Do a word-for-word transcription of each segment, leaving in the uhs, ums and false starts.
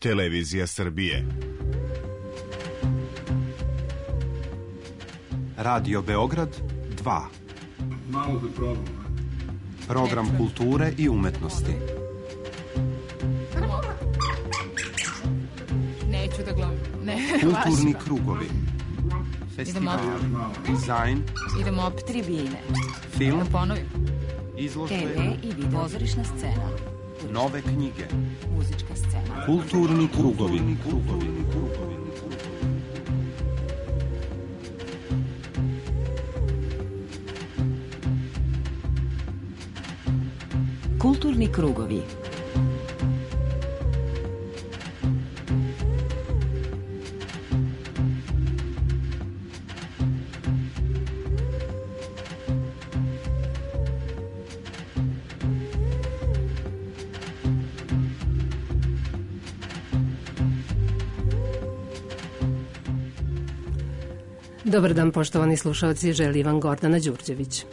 Televizija Srbije. Radio Beograd dva. Malo da probam. Program kulture i umetnosti. Neću da glumim. Ne, Kulturni važno. krugovi. Festival, dizajn. Idemo opet tribine. Film. Da ponovim. Izložbe. te ve i video. Pozorišna scena. Nove knjige. Muzička scena. Kulturni krugovi. Krugovi. Kulturni krugovi. Dobar dan, poštovani slušalci, želi vam Gordana Đurđević.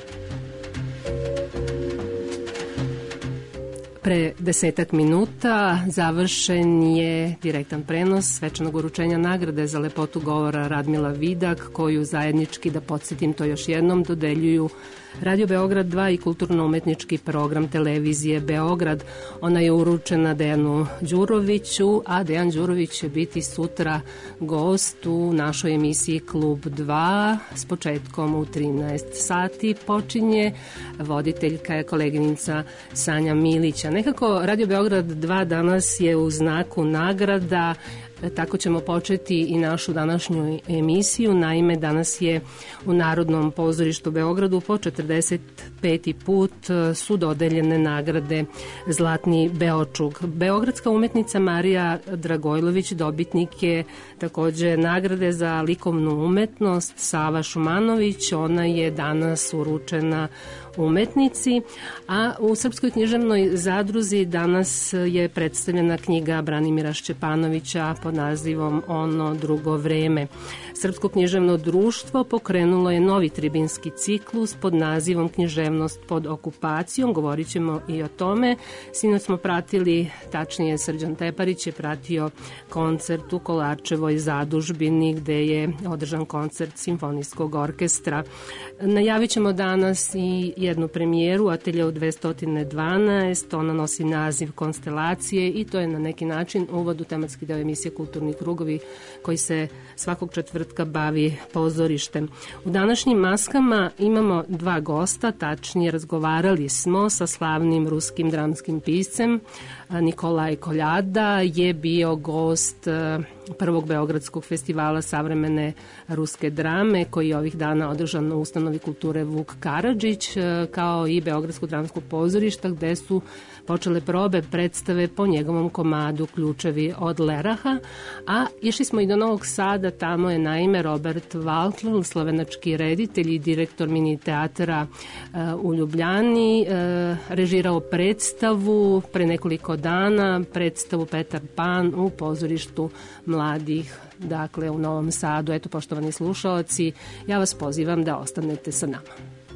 Pre desetak minuta završen je direktan prenos svečanog uručenja nagrade za lepotu govora Radmila Vidak, koju zajednički, da podsjetim to još jednom, dodeljuju Radio Beograd dva i kulturno-umetnički program televizije Beograd. Ona je uručena Dejanu Đuroviću, a Dejan Đurović će biti sutra gost u našoj emisiji Klub dva. S početkom u trinaest sati počinje. Voditeljka je koleginica Sanja Milića. Nekako Radio Beograd dva danas je u znaku nagrada. Tako ćemo početi i našu današnju emisiju. Naime, danas je u Narodnom pozorištu Beogradu po četrdeset peti put su dodeljene nagrade Zlatni Beočuk. Beogradska umetnica Marija Dragojlović dobitnik je takođe nagrade za likovnu umetnost. Sava Šumanović, ona je danas uručena umetnici, a u Srpskoj književnoj zadruzi danas je predstavljena knjiga Branimira Šćepanovića pod nazivom Ono drugo vreme. Srpsko književno društvo pokrenulo je novi tribinski ciklus pod nazivom Književnost pod okupacijom. Govorit ćemo i o tome. Sinoć smo pratili, tačnije Srđan Teparić je pratio koncert u Kolarčevoj zadužbini gde je održan koncert Simfonijskog orkestra. Najavit ćemo danas i jednu premijeru, Atelje u dvesta dvanaest, ona nosi naziv Konstelacije i to je na neki način uvod u tematski deo emisije Kulturni krugovi koji se svakog četvrtka bavi pozorištem. U današnjim maskama imamo dva gosta, tačnije razgovarali smo sa slavnim ruskim dramskim piscem. Nikolaj Koljada je bio gost prvog Beogradskog festivala savremene ruske drame koji je ovih dana održan u ustanovi kulture Vuk Karadžić, kao i Beogradsko dramsko pozorište gde su počele probe predstave po njegovom komadu Ključevi od Leraha, a išli smo i do Novog Sada, tamo je naime Robert Valtl, slovenački reditelj i direktor mini teatra u Ljubljani, režirao predstavu pre nekoliko dana, predstavu Petar Pan u pozorištu mladih, dakle u Novom Sadu. Eto, poštovani slušaoci, ja vas pozivam da ostanete sa nama.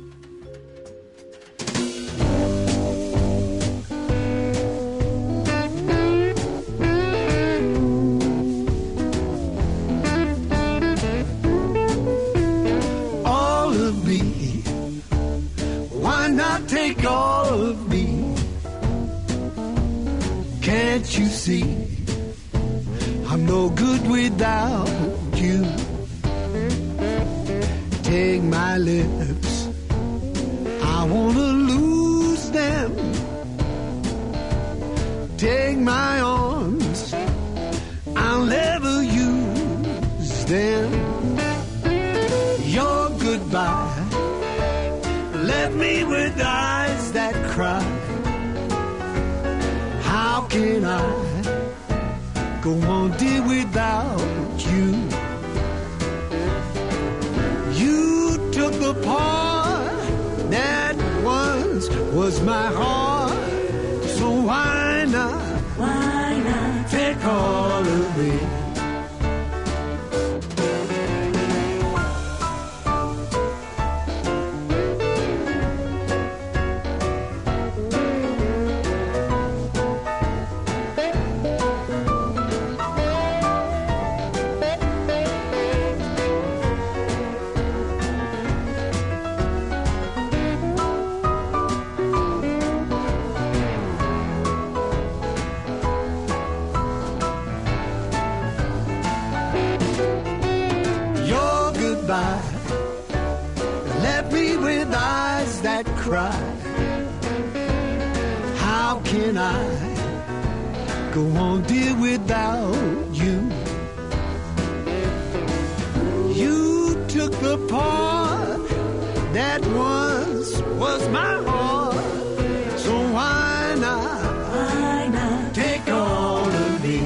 Take all of me. Can't you see I'm no good without you? Take my lips, I wanna lose them. Take my arms, I'll never use them. Your goodbye left me with eyes that cry. How can I go on, dear, without you? You took the part that once was my heart. So why not, why not take all of me? cry. How can I go on, dear, without you? You took the part that once was my heart, so why not, why not take all of me?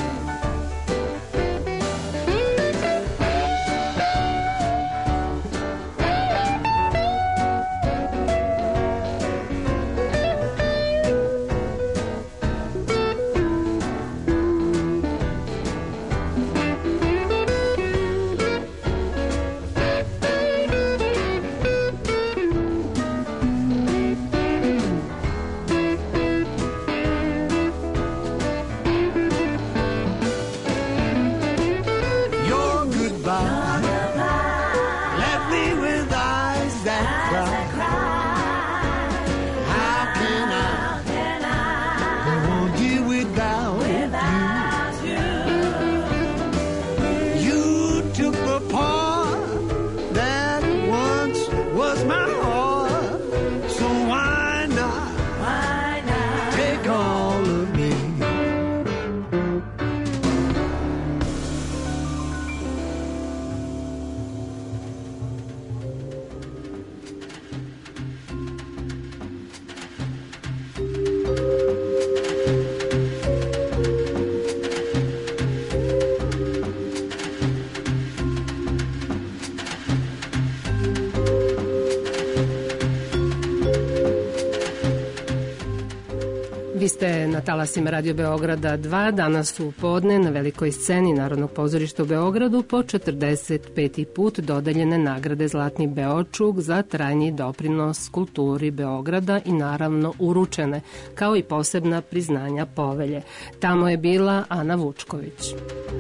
Vi ste na talasima Radio Beograda dva, danas u podne na velikoj sceni Narodnog pozorišta u Beogradu po četrdeset peti put dodeljene nagrade Zlatni Beočuk za trajni doprinos kulturi Beograda i naravno uručene, kao i posebna priznanja povelje. Tamo je bila Ana Vučković.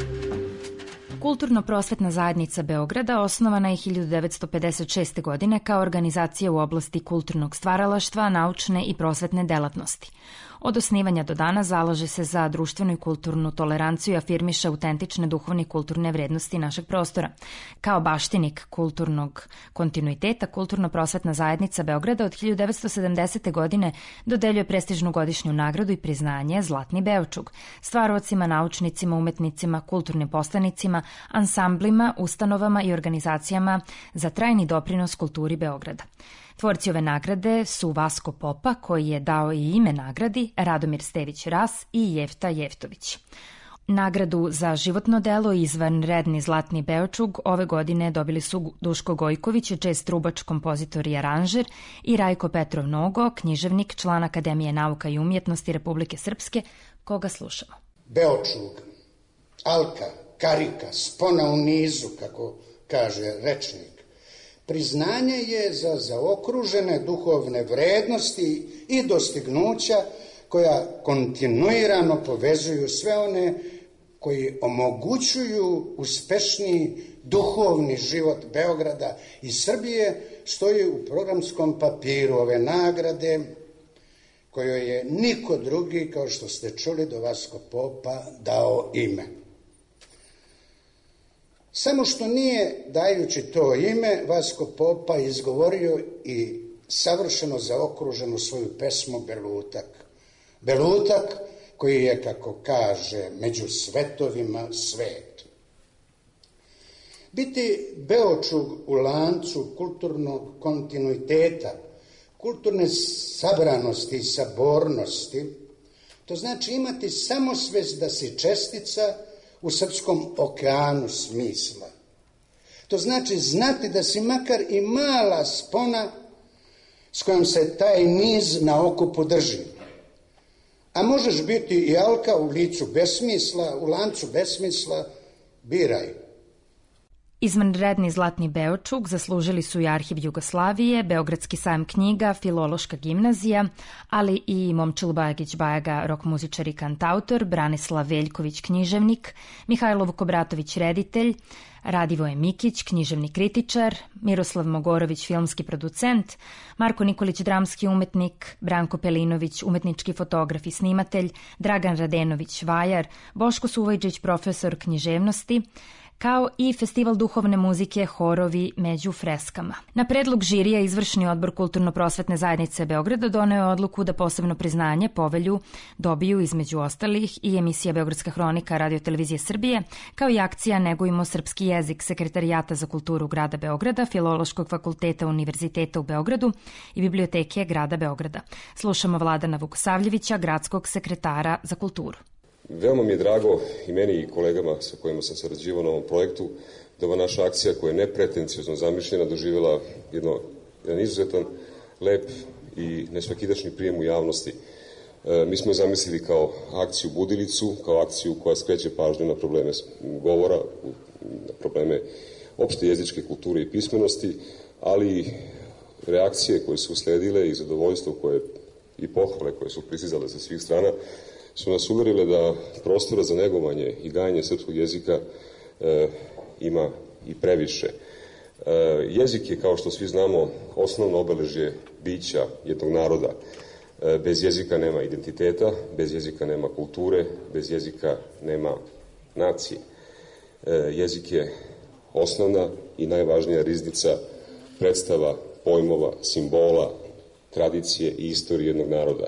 Kulturno-prosvetna zajednica Beograda osnovana je hiljadu devetsto pedeset šeste. godine kao organizacija u oblasti kulturnog stvaralaštva, naučne i prosvetne delatnosti. Od osnivanja do dana zalaže se za društvenu i kulturnu toleranciju i afirmiše autentične duhovne i kulturne vrednosti našeg prostora. Kao baštinik kulturnog kontinuiteta, Kulturno-prosvetna zajednica Beograda od hiljadu devetsto sedamdesete. godine dodeljuje prestižnu godišnju nagradu i priznanje Zlatni Beočuk stvarovacima, naučnicima, umetnicima, kulturnim poslanicima, ansamblima, ustanovama i organizacijama za trajni doprinos kulturi Beograda. Tvorci ove nagrade su Vasko Popa, koji je dao i ime nagradi, Radomir Stević Ras i Jefta Jeftović. Nagradu za životno delo i izvanredni Zlatni Beočuk ove godine dobili su Duško Gojković, čest trubač, kompozitor i aranžer, i Rajko Petrov Nogo, književnik, član Akademije nauka i umjetnosti Republike Srpske, koga slušamo. Beočuk, alka, karika, spona u nizu, kako kaže rečnik. Priznanje je za zaokružene duhovne vrednosti i dostignuća koja kontinuirano povezuju sve one koji omogućuju uspešniji duhovni život Beograda i Srbije, stoji u programskom papiru ove nagrade, kojoj je niko drugi, kao što ste čuli, do Vasko Popa dao ime. Samo što nije, dajući to ime, Vasko Popa izgovorio i savršeno zaokruženu svoju pesmu Belutak. Belutak koji je, kako kaže, među svetovima svet. Biti Beočuk u lancu kulturnog kontinuiteta, kulturne sabranosti i sabornosti, to znači imati samosvest da si čestica u srpskom okeanu smisla. To znači znati da si makar i mala spona s kojom se taj niz na okupu drži. A možeš biti i alka u licu besmisla, u lancu besmisla, biraj. Izvanredni Zlatni Beočuk zaslužili su i Arhiv Jugoslavije, Beogradski sajam knjiga, Filološka gimnazija, ali i Momčilo Bajagić Bajaga, rok muzičar i kantautor, Branislav Veljković, književnik, Mihajlo Vukobratović, reditelj, Radivoje Mikić, književni kritičar, Miroslav Mogorović, filmski producent, Marko Nikolić, dramski umetnik, Branko Pelinović, umetnički fotograf i snimatelj, Dragan Radenović, vajar, Boško Suvojđić, profesor književnosti, kao i Festival duhovne muzike Horovi među freskama. Na predlog žirija Izvršni odbor Kulturno-prosvetne zajednice Beograda doneo je odluku da posebno priznanje Povelju dobiju između ostalih i emisija Beogradska hronika Radio televizije Srbije, kao i akcija Negujmo srpski jezik Sekretarijata za kulturu grada Beograda, Filološkog fakulteta Univerziteta u Beogradu i Biblioteke grada Beograda. Slušamo Vladana Vukosavljevića, gradskog sekretara za kulturu. Veoma mi je drago i meni i kolegama sa kojima sam sarađivao na ovom projektu da ova naša akcija koja je nepretenciozno zamišljena doživjela jedno, jedan izuzetan, lep i nesvakidašnji prijem u javnosti. E, mi smo je zamislili kao akciju Budilicu, kao akciju koja skreće pažnju na probleme govora, na probleme opšte jezičke kulture i pismenosti, ali reakcije koje su usledile i zadovoljstvo koje i pohvale koje su pristizale sa svih strana su nas uverile da prostora za negovanje i gajanje srpskog jezika e, ima i previše. E, jezik je, kao što svi znamo, osnovno obeležje bića jednog naroda. E, bez jezika nema identiteta, bez jezika nema kulture, bez jezika nema nacije. E, jezik je osnovna i najvažnija riznica predstava, pojmova, simbola, tradicije i istorije jednog naroda.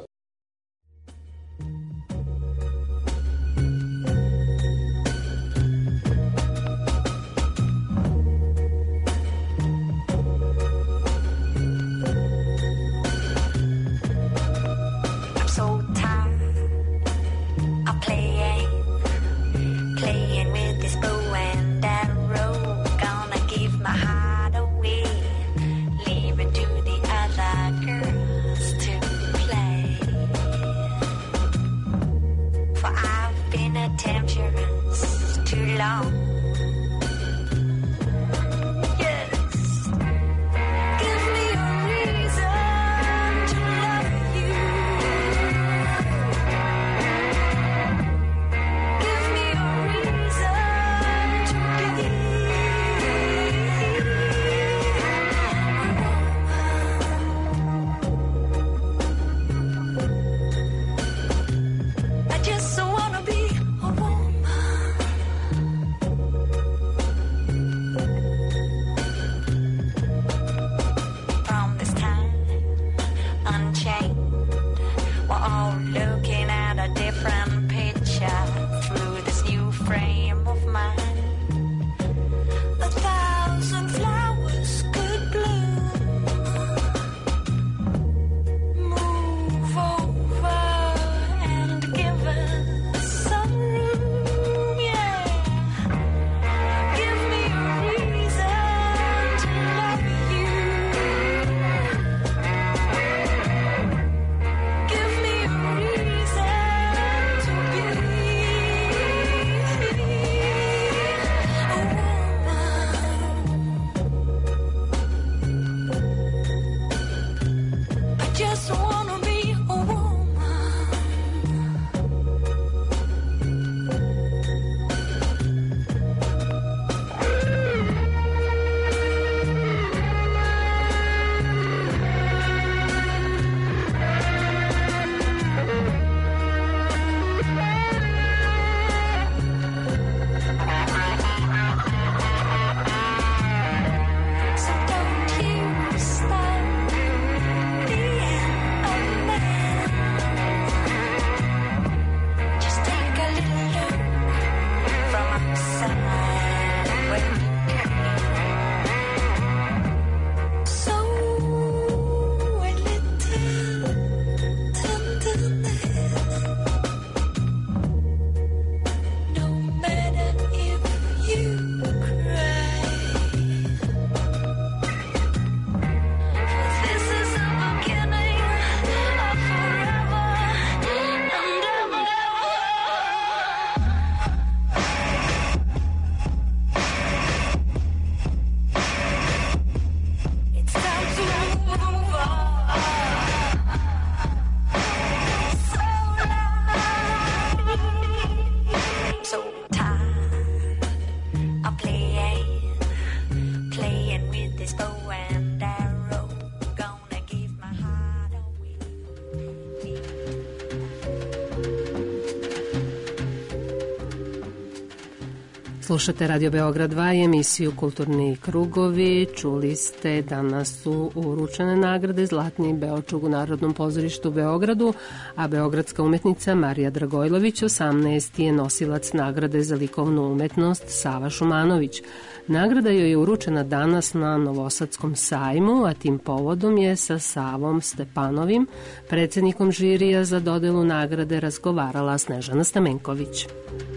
Slušate Radio Beograd dva i emisiju Kulturni krugovi. Čuli ste, danas su uručene nagrade Zlatni Beočug u Narodnom pozorištu u Beogradu, a beogradska umetnica Marija Dragojlović osamnaesti je nosilac nagrade za likovnu umetnost Sava Šumanović. Nagrada joj je uručena danas na Novosadskom sajmu, a tim povodom je sa Savom Stepanovim, predsednikom žirija za dodelu nagrade, razgovarala Snežana Stamenković.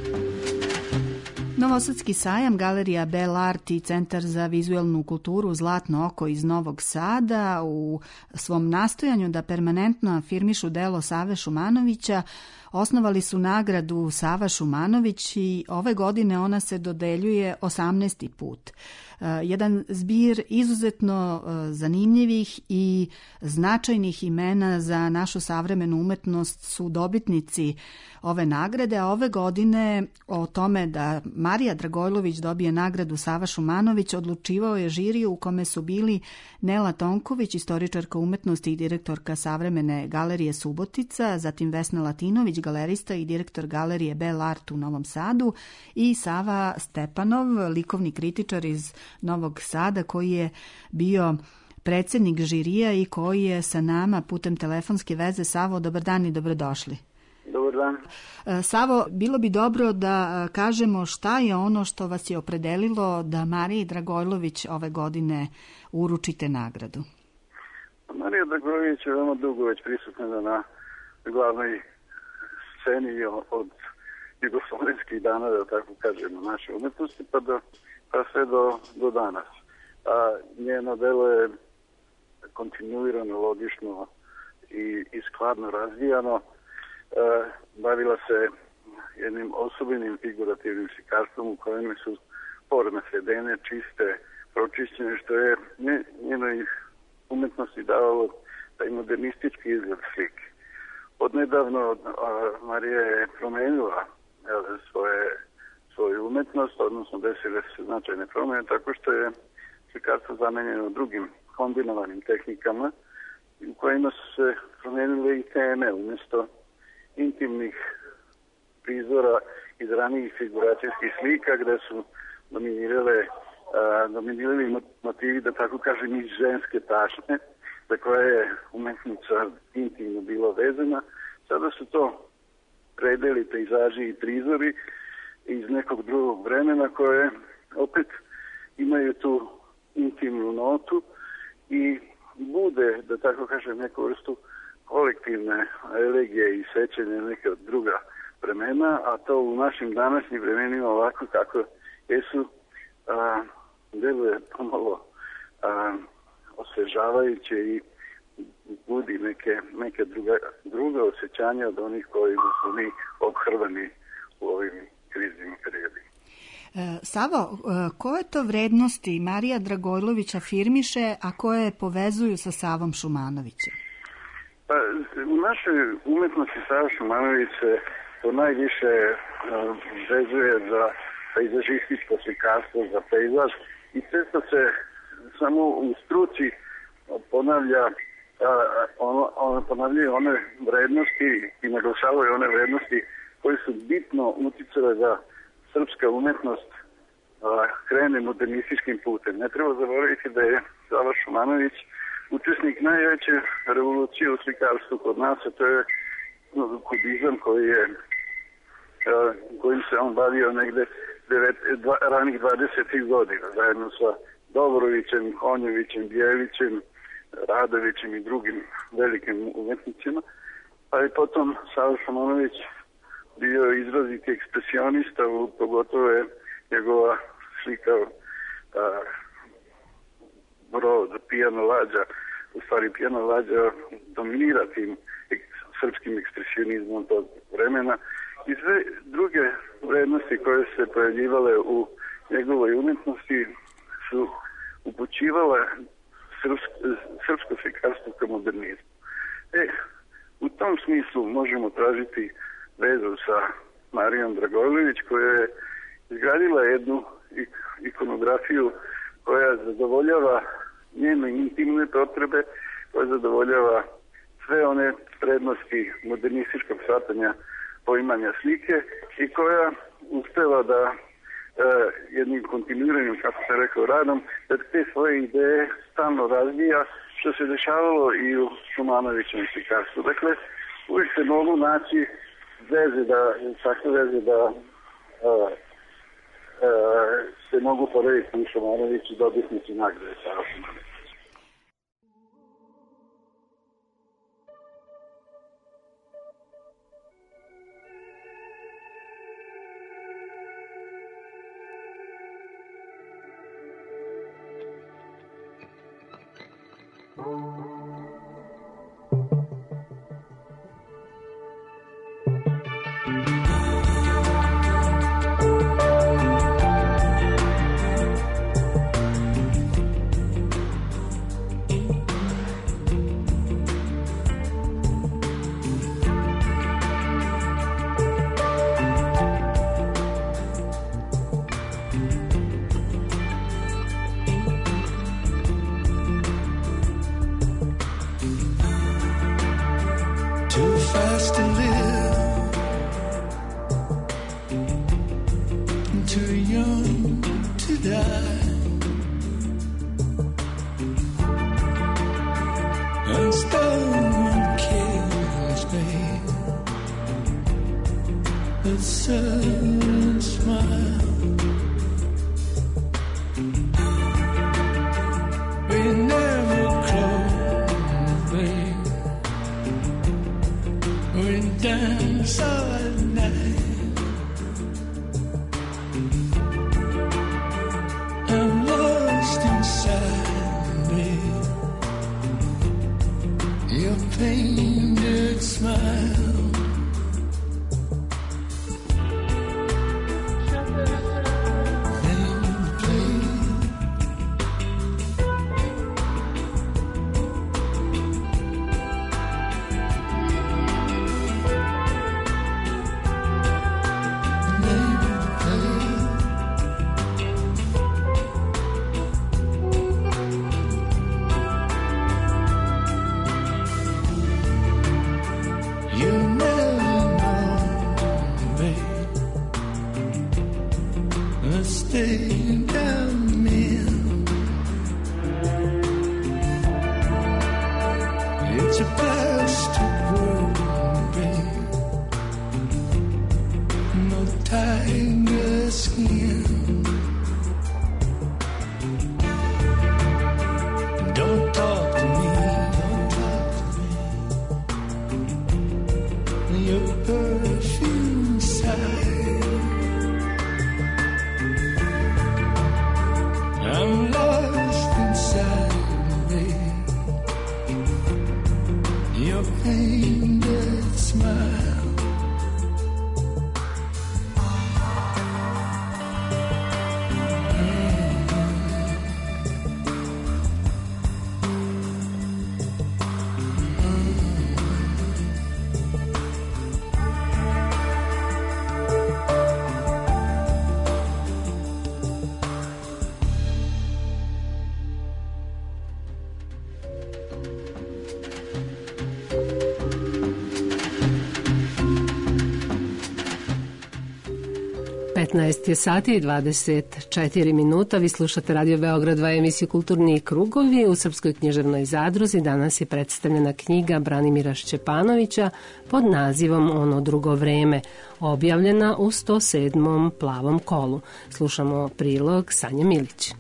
Novosadski sajam, Galerija Bell Art i Centar za vizuelnu kulturu Zlatno oko iz Novog Sada u svom nastojanju da permanentno afirmišu delo Save Šumanovića osnovali su nagradu Sava Šumanović i ove godine ona se dodeljuje osamnaesti put. Jedan zbir izuzetno zanimljivih i značajnih imena za našu savremenu umetnost su dobitnici ove nagrade, a ove godine o tome da Marija Dragojlović dobije nagradu Sava Šumanović odlučivao je žiri u kome su bili Nela Tonković, istoričarka umetnosti i direktorka Savremene galerije Subotica, zatim Vesna Latinović, galerista i direktor galerije Bell Art u Novom Sadu, i Sava Stepanov, likovni kritičar iz Novog Sada, koji je bio predsednik žirija i koji je sa nama putem telefonske veze. Savo, dobar dan i dobrodošli. Dobar dan. Savo, bilo bi dobro da kažemo šta je ono što vas je opredelilo da Mariji Dragojlović ove godine uručite nagradu. Marija Dragojlović je veoma dugo već prisutna na glavnoj sceni od jugoslovenskih dana, da tako kažemo, naše umetnosti, pa, do, pa sve do, do danas. A njeno delo je kontinuirano, logično i, i skladno razvijano. E, bavila se jednim osobenim figurativnim slikarstvom u kojem su forme svedene, čiste, pročišćene, što je njenoj umetnosti davalo taj modernistički izgled slike. Odnedavno Marija je promenila svoje, svoju umetnost, odnosno desile se značajne promene, tako što je slikarstvo zamenjeno drugim kombinovanim tehnikama u kojima su se promenile i teme umjesto intimnih prizora iz ranijih figuracijskih slika gde su dominirale uh, dominirali motivi, da tako kažem, iz ženske tašne za koje je umetnica intimno bila vezana. Sada su to predeli, pejzaži i prizori iz nekog drugog vremena koje opet imaju tu intimnu notu i bude, da tako kažem, neku vrstu kolektivne elegije i sećanja neke od druga vremena, a to u našim današnjim vremenima ovako kako jesu a, deluje pomalo a, osvežavajuće i budi neke, neke druga, druga osjećanja od onih koji su mi obhrvani u ovim kriznim periodima. Savo, koje to vrednosti Marija Dragojlović afirmiše, a koje povezuju sa Savom Šumanovićem? Pa, u našoj umetnosti Sava Šumanović se to najviše uh, vezuje za pejzažističko slikarstvo, za pejzaž i često se samo u struci ponavlja uh, ono, ono, ponavljaju one vrednosti i naglašavaju one vrednosti koje su bitno uticale da srpska umetnost uh, krene modernističkim putem. Ne treba zaboraviti da je Sava Šumanović učesnik najveće revolucije u slikarstvu kod nas, a to je kubizam koji je, kojim se on bavio negde devet, dva, ranih dvadesetih godina, zajedno sa Dobrovićem, Konjovićem, Bjelićem, Radovićem i drugim velikim umetnicima. Pa je potom Sava Šumanović bio izraziti ekspresionista, pogotovo je njegova slika a, Brod, Pijano Lađa, u stvari Pijano Lađa dominira tim srpskim ekspresionizmom tog vremena i sve druge vrednosti koje se pojavljivale u njegovoj umetnosti su upućivale srpsko, srpsko slikarstvo ka modernizmu. E, u tom smislu možemo tražiti vezu sa Marijom Dragojlović koja je izgradila jednu ikonografiju koja zadovoljava njene intimne potrebe, koja zadovoljava sve one prednosti modernističkog shvatanja poimanja slike i koja uspeva da jednim kontinuiranim, kako se rekao, radom, da te svoje ideje stalno razvija, što se dešavalo i u Šumanovićem slikarstvu. Dakle, uvijek se mogu naći veze da, takve veze da uh, uh, se mogu porediti u Šumanoviću dobitnici nagrade Sava Šumanović. petnaest je sati i dvadeset četiri minuta. Vi slušate Radio Beograd dva, emisiju Kulturni krugovi. U Srpskoj književnoj zadruzi danas je predstavljena knjiga Branimira Šćepanovića pod nazivom Ono drugo vreme, objavljena u sto sedmom plavom kolu. Slušamo prilog Sanje Milić.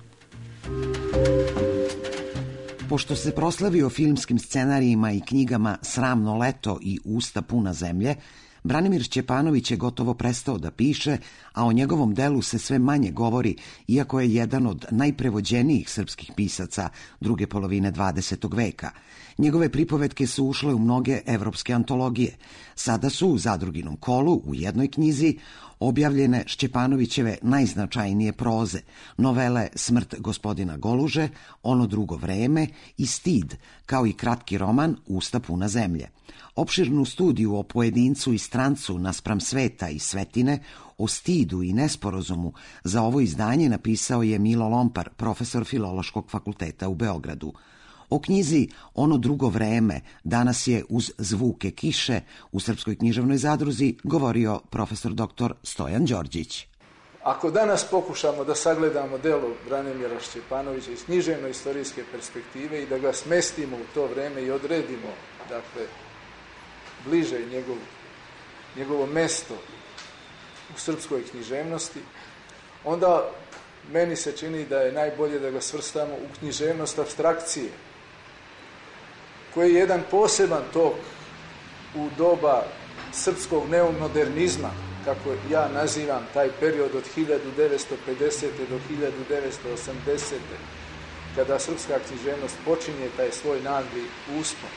Pošto se proslavio filmskim scenarijima i knjigama Sramno leto i Usta puna zemlje, Branimir Šćepanović je gotovo prestao da piše, a o njegovom delu se sve manje govori, iako je jedan od najprevođenijih srpskih pisaca druge polovine dvadesetog veka. Njegove pripovetke su ušle u mnoge evropske antologije. Sada su u Zadruginom kolu u jednoj knjizi objavljene Šćepanovićeve najznačajnije proze, novele Smrt gospodina Goluže, Ono drugo vreme i Stid, kao i kratki roman Usta puna zemlje. Opširnu studiju o pojedincu i strancu naspram sveta i svetine, o stidu i nesporazumu za ovo izdanje napisao je Milo Lompar, profesor Filološkog fakulteta u Beogradu. O knjizi Ono drugo vreme danas je uz zvuke kiše u Srpskoj književnoj zadruzi govorio profesor doktor Stojan Đorđić. Ako danas pokušamo da sagledamo delo Branimira Šćepanovića iz književno-istorijske perspektive i da ga smestimo u to vreme i odredimo, dakle, bliže njegov, njegovo mesto u srpskoj književnosti, onda meni se čini da je najbolje da ga svrstamo u književnost apstrakcije, koji je jedan poseban tok u doba srpskog neomodernizma, kako ja nazivam taj period od hiljadu devetsto pedesete do hiljadu devetsto osamdesete, kada srpska književnost počinje taj svoj nagli uspon.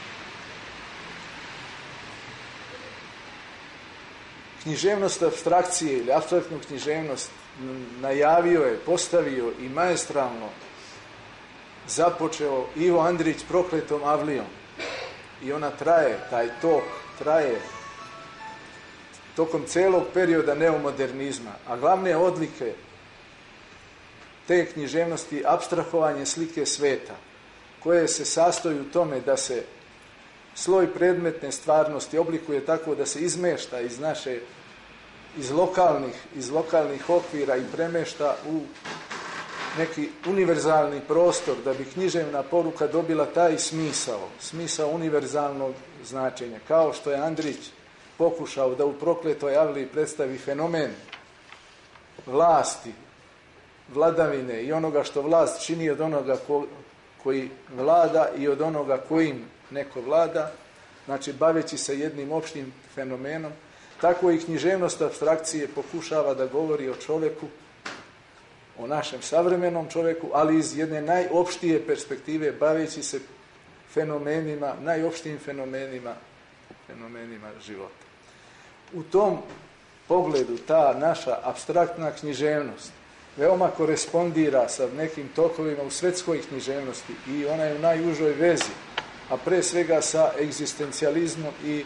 Književnost apstrakcije ili apstraktnu književnost najavio je, postavio i maestralno započeo Ivo Andrić Prokletom Avlijom. I ona traje, taj tok traje tokom celog perioda neomodernizma, a glavne odlike te književnosti apstrahovanje slike sveta, koje se sastoji u tome da se sloj predmetne stvarnosti oblikuje tako da se izmešta iz naše, iz lokalnih, iz lokalnih okvira i premešta u neki univerzalni prostor, da bi književna poruka dobila taj smisao, smisao univerzalnog značenja, kao što je Andrić pokušao da u Prokletoj Avliji predstavi fenomen vlasti, vladavine i onoga što vlast čini od onoga ko, koji vlada i od onoga kojim neko vlada, znači baveći se jednim opštim fenomenom. Tako i književnost apstrakcije pokušava da govori o čoveku, o našem savremenom čoveku, ali iz jedne najopštije perspektive, baveći se fenomenima, najopštijim fenomenima, fenomenima života. U tom pogledu ta naša apstraktna književnost veoma korespondira sa nekim tokovima u svetskoj književnosti i ona je u najužoj vezi, a pre svega sa egzistencijalizmom i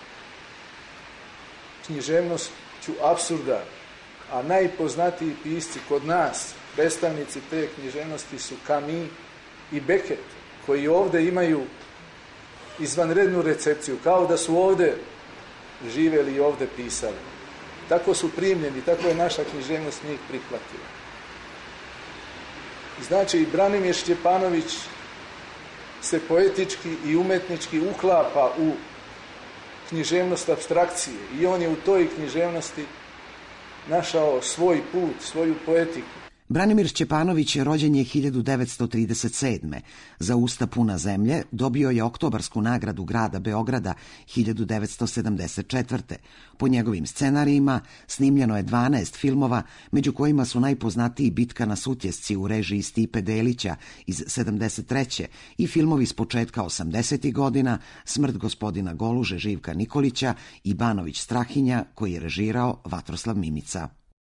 književnošću apsurda. A najpoznatiji pisci kod nas, predstavnici te književnosti, su Camus i Beckett, koji ovde imaju izvanrednu recepciju, kao da su ovde živeli i ovde pisali. Tako su primljeni, tako je naša književnost njih prihvatila. Znači, i Branimir Šćepanović se poetički i umetnički uklapa u književnost apstrakcije i on je u toj književnosti našao svoj put, svoju poetiku. Branimir Šćepanović rođen je hiljadu devetsto trideset sedme. Za Usta puna zemlje dobio je Oktobarsku nagradu grada Beograda hiljadu devetsto sedamdeset četvrte. Po njegovim scenarijima snimljeno je dvanaest filmova, među kojima su najpoznatiji Bitka na Sutjesci u režiji Stipe Delića iz sedamdeset treće i filmovi s početka osamdesetih godina Smrt gospodina Goluže Živka Nikolića i Banović Strahinja, koji je režirao Vatroslav Mimica.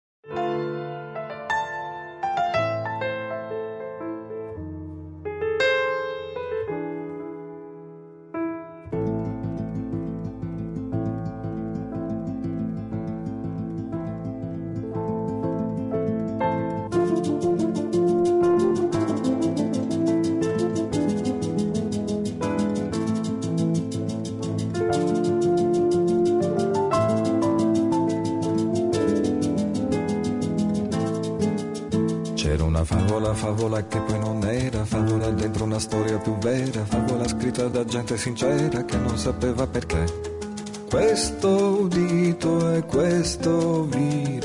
Favola che poi non era, favola dentro una storia più vera, favola scritta da gente sincera che non sapeva perché. Questo udito e questo vi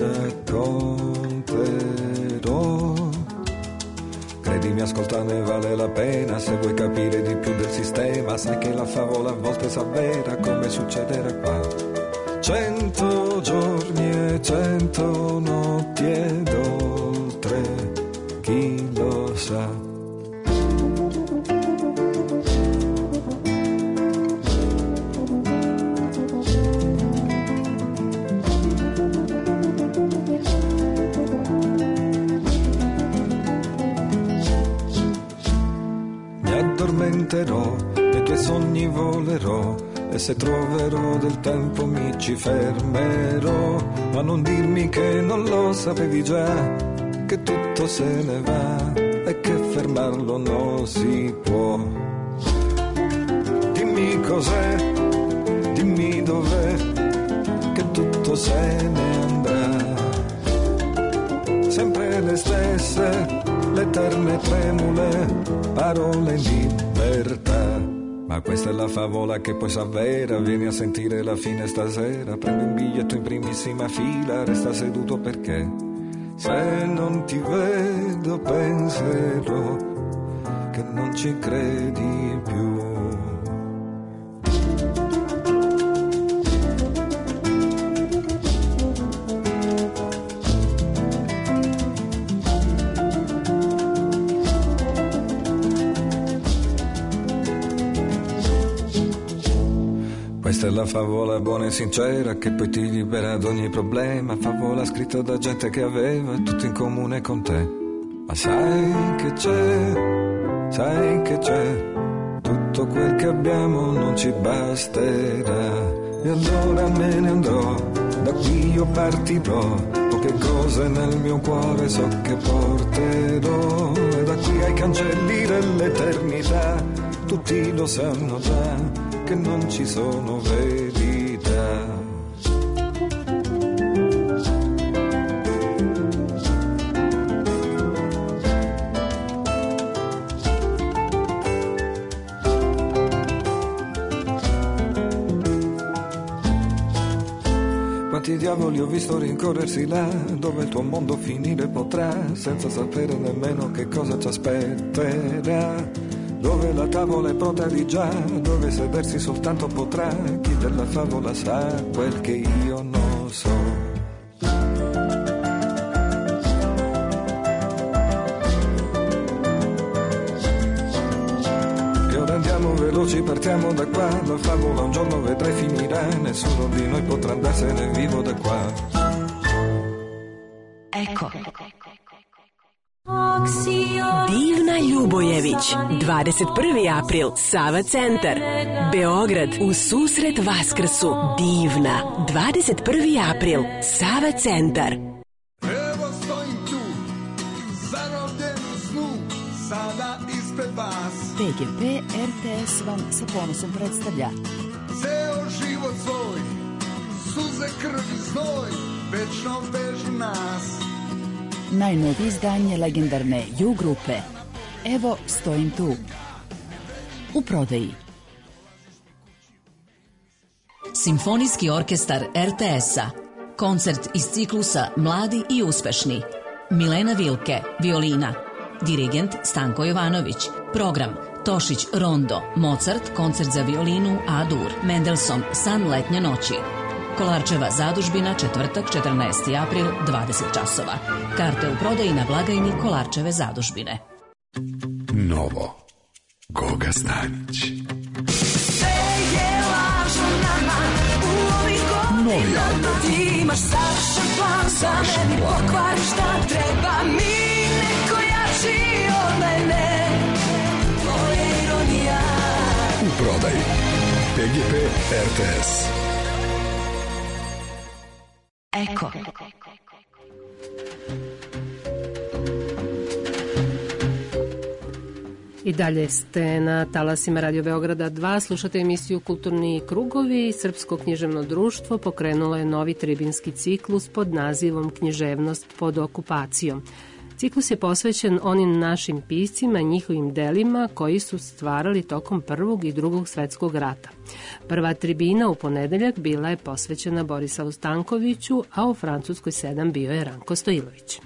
racconterò. Credimi, ascolta, ne vale la pena, se vuoi capire di più del sistema, sai che la favola a volte s'avvera, come succederà qua. Cento giorni e cento notti ed oltre. Chi lo sa? Mi addormenterò, nei tuoi sogni volerò, e se troverò del tempo mi ci fermerò, ma non dirmi che non lo sapevi già, che tutto se ne va e che fermarlo non si può. Dimmi cos'è, dimmi dov'è, che tutto se ne andrà. stesse, l'eterne tremule, parole in libertà. Ma questa è la favola che poi s'avvera, vieni a sentire la fine stasera, prendi un biglietto in primissima fila, resta seduto perché se non ti vedo penserò che non ci credi più. Questa è la favola buona e sincera che poi ti libera da ogni problema, favola scritta da gente che aveva tutto in comune con te. Ma sai che c'è, sai che c'è, tutto quel che abbiamo non ci basterà. E allora me ne andrò, da qui io partirò, poche cose nel mio cuore so che porterò. E da qui ai cancelli dell'eternità, tutti lo sanno già che non ci sono verità. Quanti diavoli ho visto rincorrersi là, dove il tuo mondo finire potrà, senza sapere nemmeno che cosa ci aspetterà. Dove la tavola è pronta di già, dove sedersi soltanto potrà chi della favola sa quel che io non so. E ora andiamo veloci, partiamo da qua, la favola un giorno vedrai finirà, nessuno di noi potrà andarsene vivo da qua. Eko. Divna Ljubojević, dvadeset prvi april, Sava centar, Beograd, u susret Vaskrsu. Divna, dvadeset prvi april, Sava centar. Evo stojim tu, zarobljen u snu, sada ispred vas. P G P R T S vam sa ponosom predstavlja Ceo život svoj, suze, krv i znoj, večno vežu nas. najnovije izdanje legendarne U grupe Evo stojim tu. U prodaji. Simfonijski orkestar R T S-a. Koncert iz ciklusa Mladi i uspešni. Milena Vilke, violina. Dirigent Stanko Jovanović. Program Tošić Rondo, Mozart, koncert za violinu A-dur. Mendelssohn, San letnje noći. Kolarčeva zadužbina, četvrtak, četrnaesti april, dvadeset časova. Karte u prodaji na blagajni Kolarčeve zadužbine. Novo. Goga Stanić. Novi album. Ti imaš savršen plan, za meni pokvari šta treba mi, neko jači od mene. Tvoja ironija. U prodaji. P G P R T S. Eko. I dalje ste na talasima Radio Beograda dva, slušate emisiju Kulturni krugovi. Srpsko književno društvo pokrenulo je novi tribinski ciklus pod nazivom Književnost pod okupacijom. Ciklus je posvećen onim našim piscima i njihovim delima koji su stvarali tokom Prvog i Drugog svetskog rata. Prva tribina u ponedeljak bila je posvećena Borisavu Stankoviću, a u Francuskoj sedam bio je Ranko Stojilović.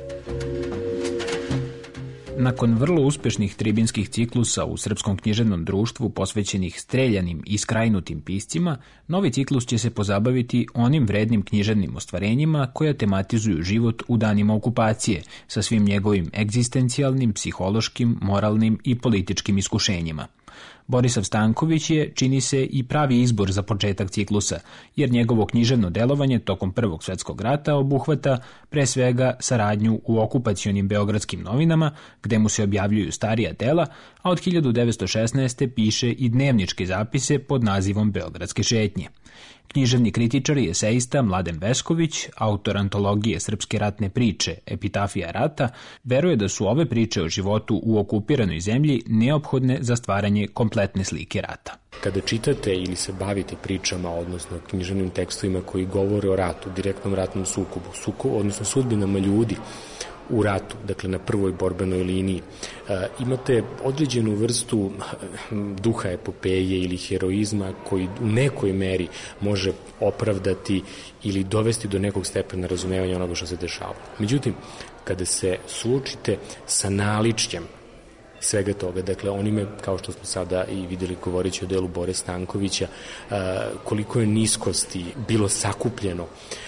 Nakon vrlo uspešnih tribinskih ciklusa u Srpskom književnom društvu posvećenih streljanim i skrajnutim piscima, novi ciklus će se pozabaviti onim vrednim književnim ostvarenjima koja tematizuju život u danima okupacije sa svim njegovim egzistencijalnim, psihološkim, moralnim i političkim iskušenjima. Borisav Stanković je, čini se, i pravi izbor za početak ciklusa, jer njegovo književno delovanje tokom Prvog svetskog rata obuhvata pre svega saradnju u okupacionim beogradskim novinama, gde mu se objavljuju starija dela, a od hiljadu devetsto šesnaeste. piše i dnevničke zapise pod nazivom Beogradske šetnje. Književni kritičar i eseista Mladen Vesković, autor antologije Srpske ratne priče Epitafija rata, veruje da su ove priče o životu u okupiranoj zemlji neophodne za stvaranje kompletne slike rata. Kada čitate ili se bavite pričama, odnosno književnim tekstovima koji govore o ratu, direktnom ratnom sukobu, sukobu odnosno sudbinama ljudi u ratu, dakle na prvoj borbenoj liniji. Imate određenu vrstu duha epopeje ili heroizma koji u nekoj meri može opravdati ili dovesti do nekog stepena razumevanja onoga što se dešava. Međutim, kada se suočite sa naličjem svega toga, dakle onime, kao što smo sada i videli govoreći o delu Bore Stankovića, koliko je niskosti bilo sakupljeno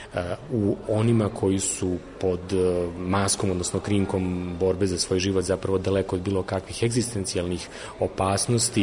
u onima koji su pod maskom, odnosno krinkom borbe za svoj život zapravo daleko od bilo kakvih egzistencijalnih opasnosti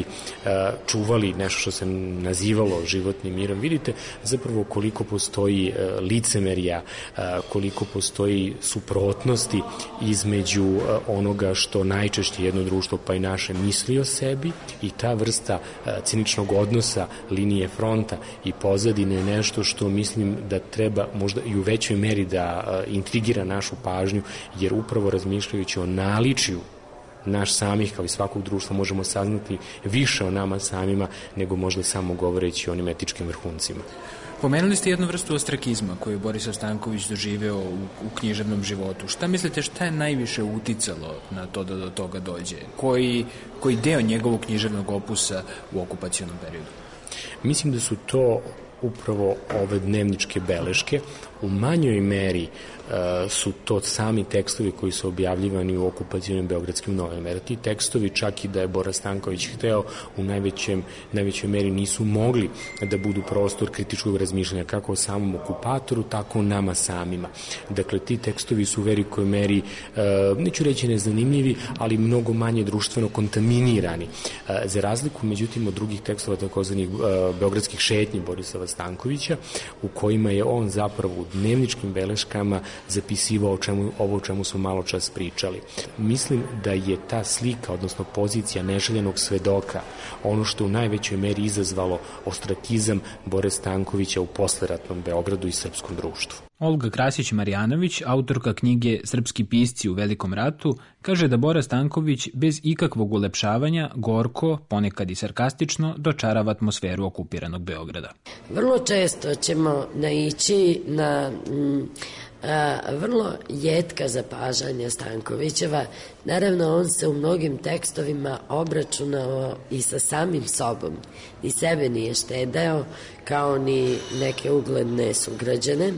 čuvali nešto što se nazivalo životnim mirom. Vidite zapravo koliko postoji licemerja, koliko postoji suprotnosti između onoga što najčešće jedno društvo pa i naše misli o sebi i ta vrsta ciničnog odnosa linije fronta i pozadine je nešto što mislim da treba možda i u većoj meri da intrigira našu pažnju, jer upravo razmišljajući o naličju naš samih, kao i svakog društva, možemo saznati više o nama samima nego možda samo govoreći o onim etičkim vrhuncima. Pomenuli ste jednu vrstu ostrakizma koju je Borislav Stanković doživeo u, u književnom životu. Šta mislite, šta je najviše uticalo na to da do toga dođe? Koji, koji deo njegovog književnog opusa u okupacionom periodu? Mislim da su to upravo ove dnevničke beleške. U manjoj meri uh, su to sami tekstovi koji su objavljivani u okupacionim beogradskim novinama. Jer ti tekstovi, čak i da je Bora Stanković hteo, u najvećem, najvećoj meri nisu mogli da budu prostor kritičkog razmišljanja kako o samom okupatoru, tako o nama samima. Dakle, ti tekstovi su u velikoj meri, uh, neću reći nezanimljivi, ali mnogo manje društveno kontaminirani. Uh, za razliku, međutim, od drugih tekstova takozvanih uh, beogradskih šetnji Borislava Stankovića, u kojima je on zapravo u dnevničkim beleškama zapisivao o čemu, ovo o čemu smo malo čas pričali. Mislim da je ta slika, odnosno pozicija neželjenog svedoka, ono što u najvećoj meri izazvalo ostrakizam Bore Stankovića u posleratnom Beogradu i srpskom društvu. Olga Krasić-Marjanović, autorka knjige Srpski pisci u Velikom ratu, kaže da Bora Stanković bez ikakvog ulepšavanja, gorko, ponekad i sarkastično, dočarava atmosferu okupiranog Beograda. Vrlo često ćemo naići na mm, a, vrlo jetka zapažanja Stankovićeva. Naravno, on se u mnogim tekstovima obračunao i sa samim sobom. Ni sebe nije štedeo, kao ni neke ugledne sugrađane.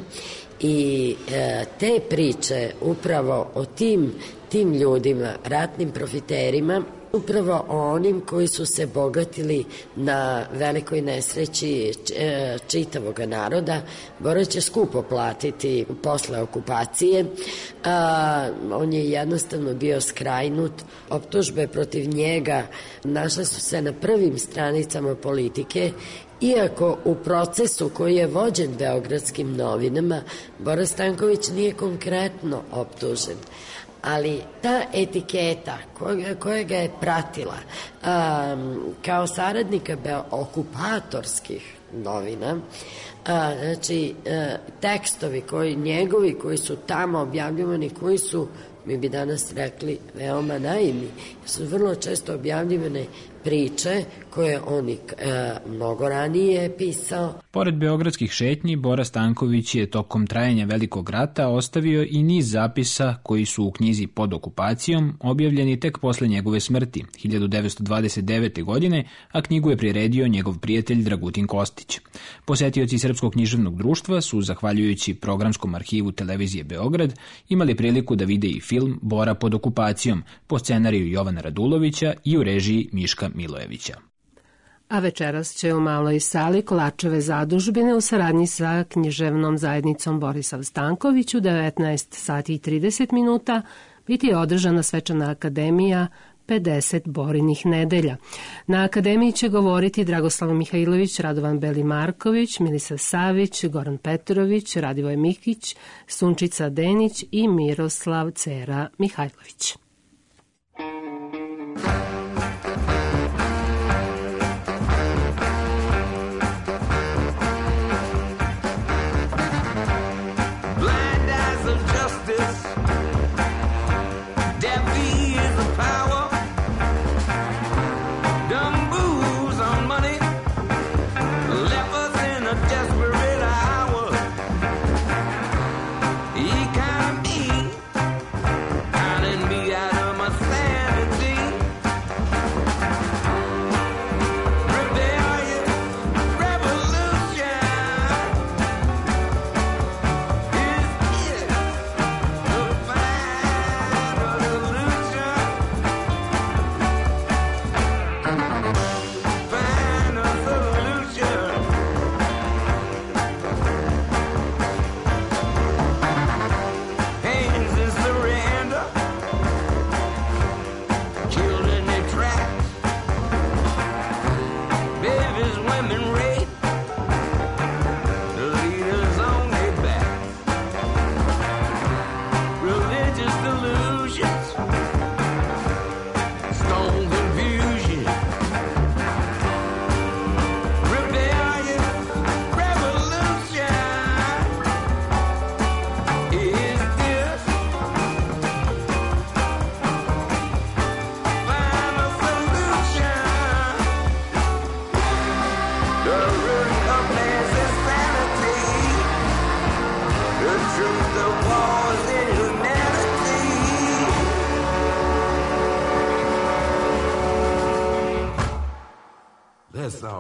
I e, te priče upravo o tim, tim ljudima, ratnim profiterima, upravo o onim koji su se bogatili na velikoj nesreći čitavog naroda, Bora će skupo platiti posle okupacije. A, on je jednostavno bio skrajnut. Optužbe protiv njega našle su se na prvim stranicama Politike, iako u procesu koji je vođen beogradskim novinama, Bora Stanković nije konkretno optužen. Ali ta etiketa koja, koja ga je pratila um, kao saradnika beo, okupatorskih novina, a, znači a, tekstovi koji njegovi koji su tamo objavljivani, koji su, mi bi danas rekli, veoma naivni, su vrlo često objavljivane priče koje on e, mnogo ranije pisao. Pored beogradskih šetnji, Bora Stanković je tokom trajanja Velikog rata ostavio i niz zapisa koji su u knjizi Pod okupacijom objavljeni tek posle njegove smrti, hiljadu devetsto dvadeset devete. godine, a knjigu je priredio njegov prijatelj Dragutin Kostić. Posetioci Srpskog književnog društva su, zahvaljujući programskom arhivu Televizije Beograd, imali priliku da vide i film Bora pod okupacijom po scenariju Jovana Radulovića i u režiji Miška Milojevića. A večeras će u maloj sali Kolačeve zadužbine u saradnji sa književnom zajednicom Borislav Stanković u devetnaest sati i trideset minuta biti održana svečana akademija pedeset Borinih nedelja. Na akademiji će govoriti Dragoslav Mihajlović, Radovan Beli Marković, Milisa Savić, Goran Petrović, Radivoj Mikić, Sunčica Denić i Miroslav Cera Mihajlović.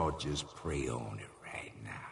Lord just pray on it right now.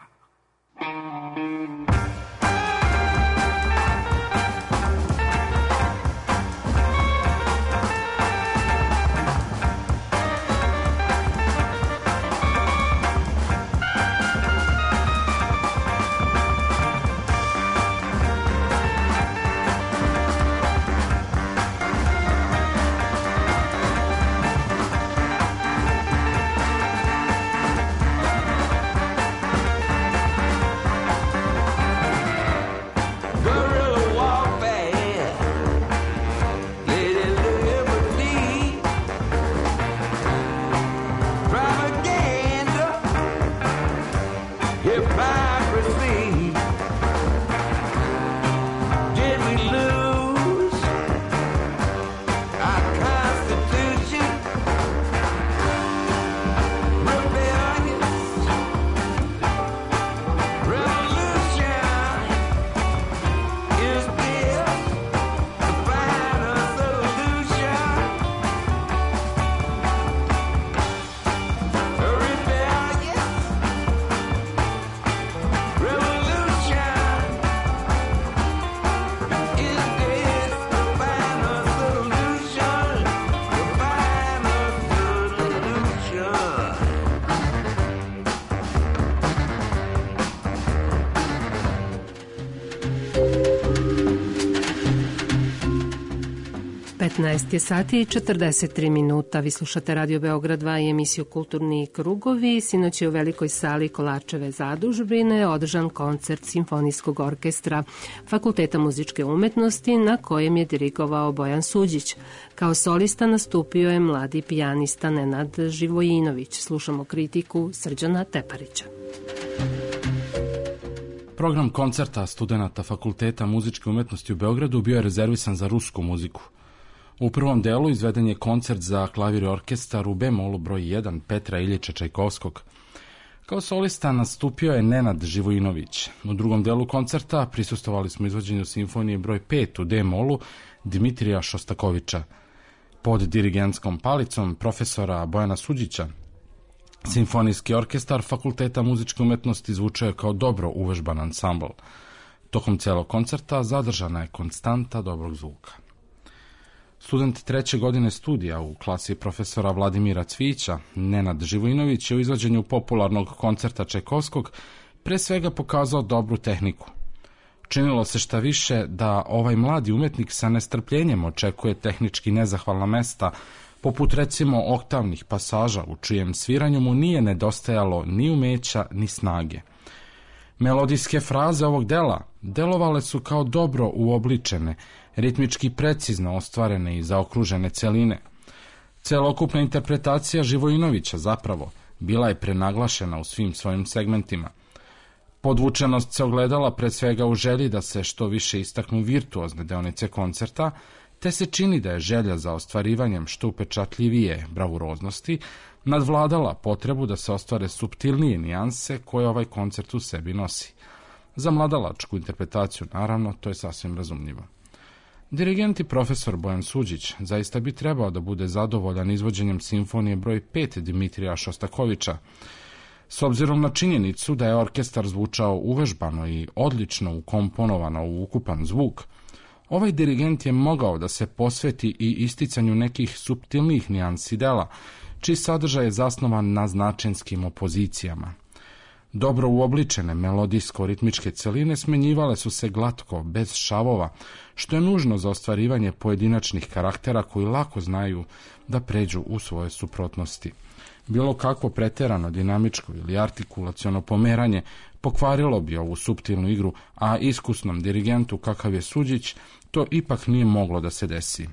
petnaest je sati i četrdeset tri minuta. Vi slušate Radio Beograd dva i emisiju Kulturni krugovi. Sinoć je u velikoj sali Kolačeve zadužbine održan koncert Simfonijskog orkestra Fakulteta muzičke umetnosti na kojem je dirigovao Bojan Suđić. Kao solista nastupio je mladi pijanista Nenad Živojinović. Slušamo kritiku Srđana Teparića. Program koncerta studenata Fakulteta muzičke umetnosti u Beogradu bio je rezervisan za rusku muziku. U prvom delu izveden je koncert za klavir i orkestar u B-molu broj jedan Petra Iljiča Čajkovskog. Kao solista nastupio je Nenad Živojinović. U drugom delu koncerta prisustvovali smo izvođenju simfonije broj pet u D-molu Dimitrija Šostakovića. Pod dirigentskom palicom profesora Bojana Suđića, Simfonijski orkestar Fakulteta muzičke umetnosti zvučao je kao dobro uvežban ansambl. Tokom celog koncerta zadržana je konstanta dobrog zvuka. Student treće godine studija u klasi profesora Vladimira Cvijića, Nenad Živojinović je u izvođenju popularnog koncerta Čajkovskog pre svega pokazao dobru tehniku. Činilo se šta više da ovaj mladi umetnik sa nestrpljenjem očekuje tehnički nezahvalna mesta, poput recimo oktavnih pasaža u čijem sviranju mu nije nedostajalo ni umeća ni snage. Melodijske fraze ovog dela delovale su kao dobro uobličene, ritmički precizno ostvarene i zaokružene celine. Celokupna interpretacija Živojinovića zapravo bila je prenaglašena u svim svojim segmentima. Podvučenost se ogledala pred svega u želji da se što više istaknu virtuozne deonice koncerta, te se čini da je želja za ostvarivanjem što upečatljivije bravuroznosti nadvladala potrebu da se ostvare suptilnije nijanse koje ovaj koncert u sebi nosi. Za mladalačku interpretaciju, naravno, to je sasvim razumljivo. Dirigent i profesor Bojan Suđić zaista bi trebao da bude zadovoljan izvođenjem simfonije broj pet Dimitrija Šostakovića. S obzirom na činjenicu da je orkestar zvučao uvežbano i odlično ukomponovano u ukupan zvuk, ovaj dirigent je mogao da se posveti i isticanju nekih suptilnih nijansi dela, čiji sadržaj je zasnovan na značenskim opozicijama. Dobro uobličene melodijsko-ritmičke celine smenjivale su se glatko, bez šavova, što je nužno za ostvarivanje pojedinačnih karaktera koji lako znaju da pređu u svoje suprotnosti. Bilo kakvo preterano dinamičko ili artikulaciono pomeranje pokvarilo bi ovu suptilnu igru, a iskusnom dirigentu kakav je Suđić to ipak nije moglo da se desi.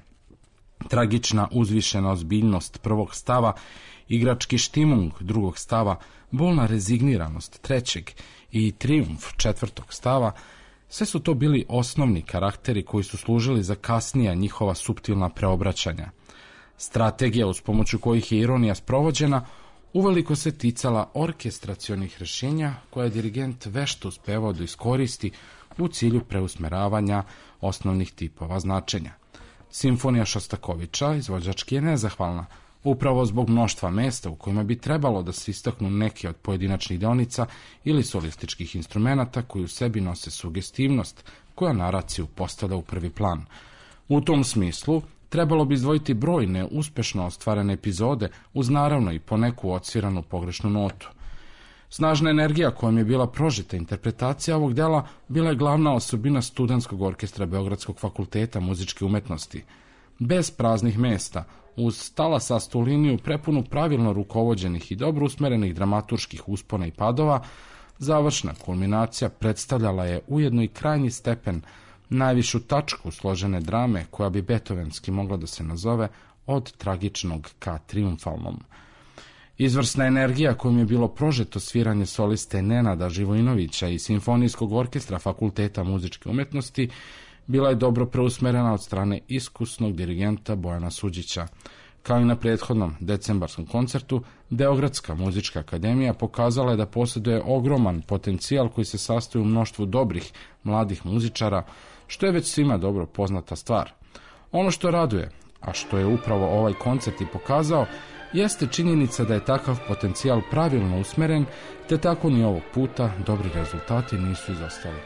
Tragična uzvišena ozbiljnost prvog stava, igrački štimung drugog stava, bolna rezigniranost trećeg i trijumf četvrtog stava, sve su to bili osnovni karakteri koji su služili za kasnija njihova suptilna preobraćanja. Strategija uz pomoću kojih je ironija sprovođena uveliko se ticala orkestracionih rešenja koje je dirigent vešto uspevao da iskoristi u cilju preusmeravanja osnovnih tipova značenja. Simfonija Šostakovića izvođački je nezahvalna, Upravo zbog mnoštva mesta u kojima bi trebalo da se istaknu neke od pojedinačnih deonica ili solističkih instrumenata koji u sebi nose sugestivnost koja naraciju postavlja u prvi plan. U tom smislu, trebalo bi izdvojiti brojne uspešno ostvarene epizode uz naravno i poneku odsviranu pogrešnu notu. Snažna energija kojom je bila prožita interpretacija ovog dela bila je glavna osobina Studentskog orkestra Beogradskog fakulteta muzičke umetnosti. Bez praznih mesta, uz talasastu liniju prepunu pravilno rukovođenih i dobro usmerenih dramaturških uspona i padova, završna kulminacija predstavljala je ujedno i krajnji stepen, najvišu tačku složene drame koja bi beethovenski mogla da se nazove od tragičnog ka triumfalnom. Izvrsna energija kojom je bilo prožeto sviranje soliste Nenada Živojinovića i Simfonijskog orkestra Fakulteta muzičke umetnosti bila je dobro preusmerena od strane iskusnog dirigenta Bojana Suđića. Kao i na prethodnom decembarskom koncertu, Beogradska muzička akademija pokazala je da posjeduje ogroman potencijal koji se sastoji u mnoštvu dobrih mladih muzičara, što je već svima dobro poznata stvar. Ono što raduje, a što je upravo ovaj koncert i pokazao, jeste činjenica da je takav potencijal pravilno usmeren, te tako ni ovog puta dobri rezultati nisu izostali.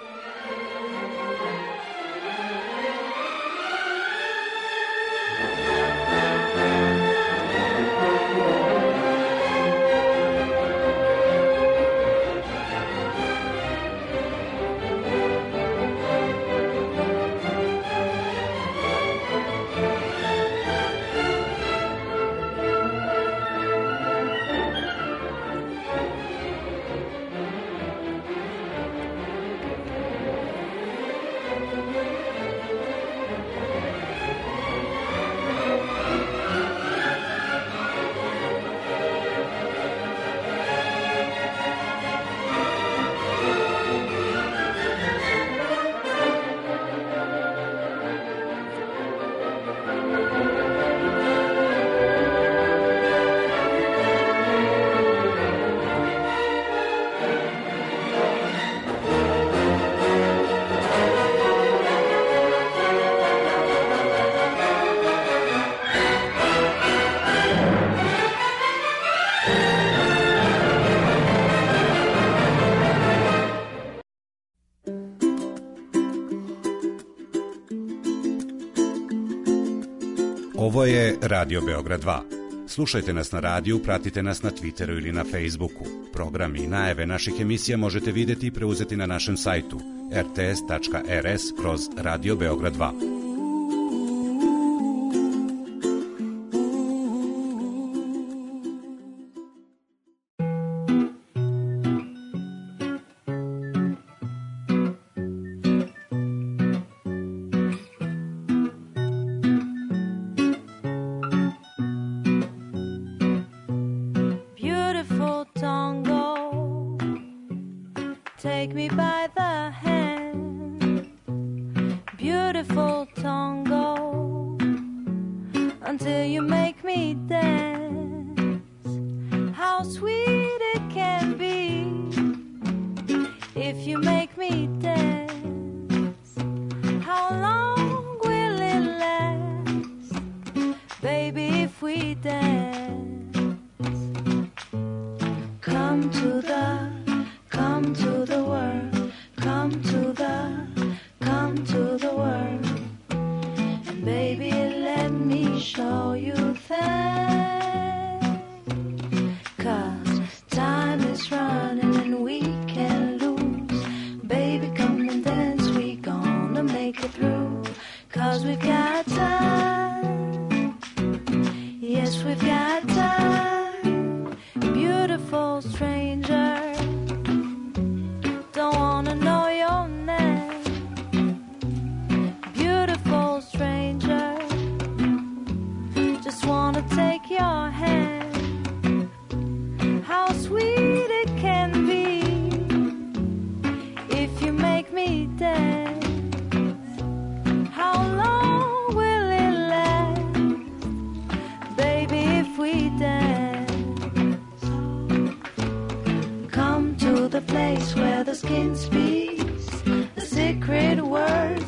Ovo je Radio Beograd dva. Slušajte nas na radiju, pratite nas na Twitteru ili na Facebooku. Programi i najave naših emisija možete vidjeti i preuzeti na našem sajtu r t s tačka r s kroz Radio Beograd dva.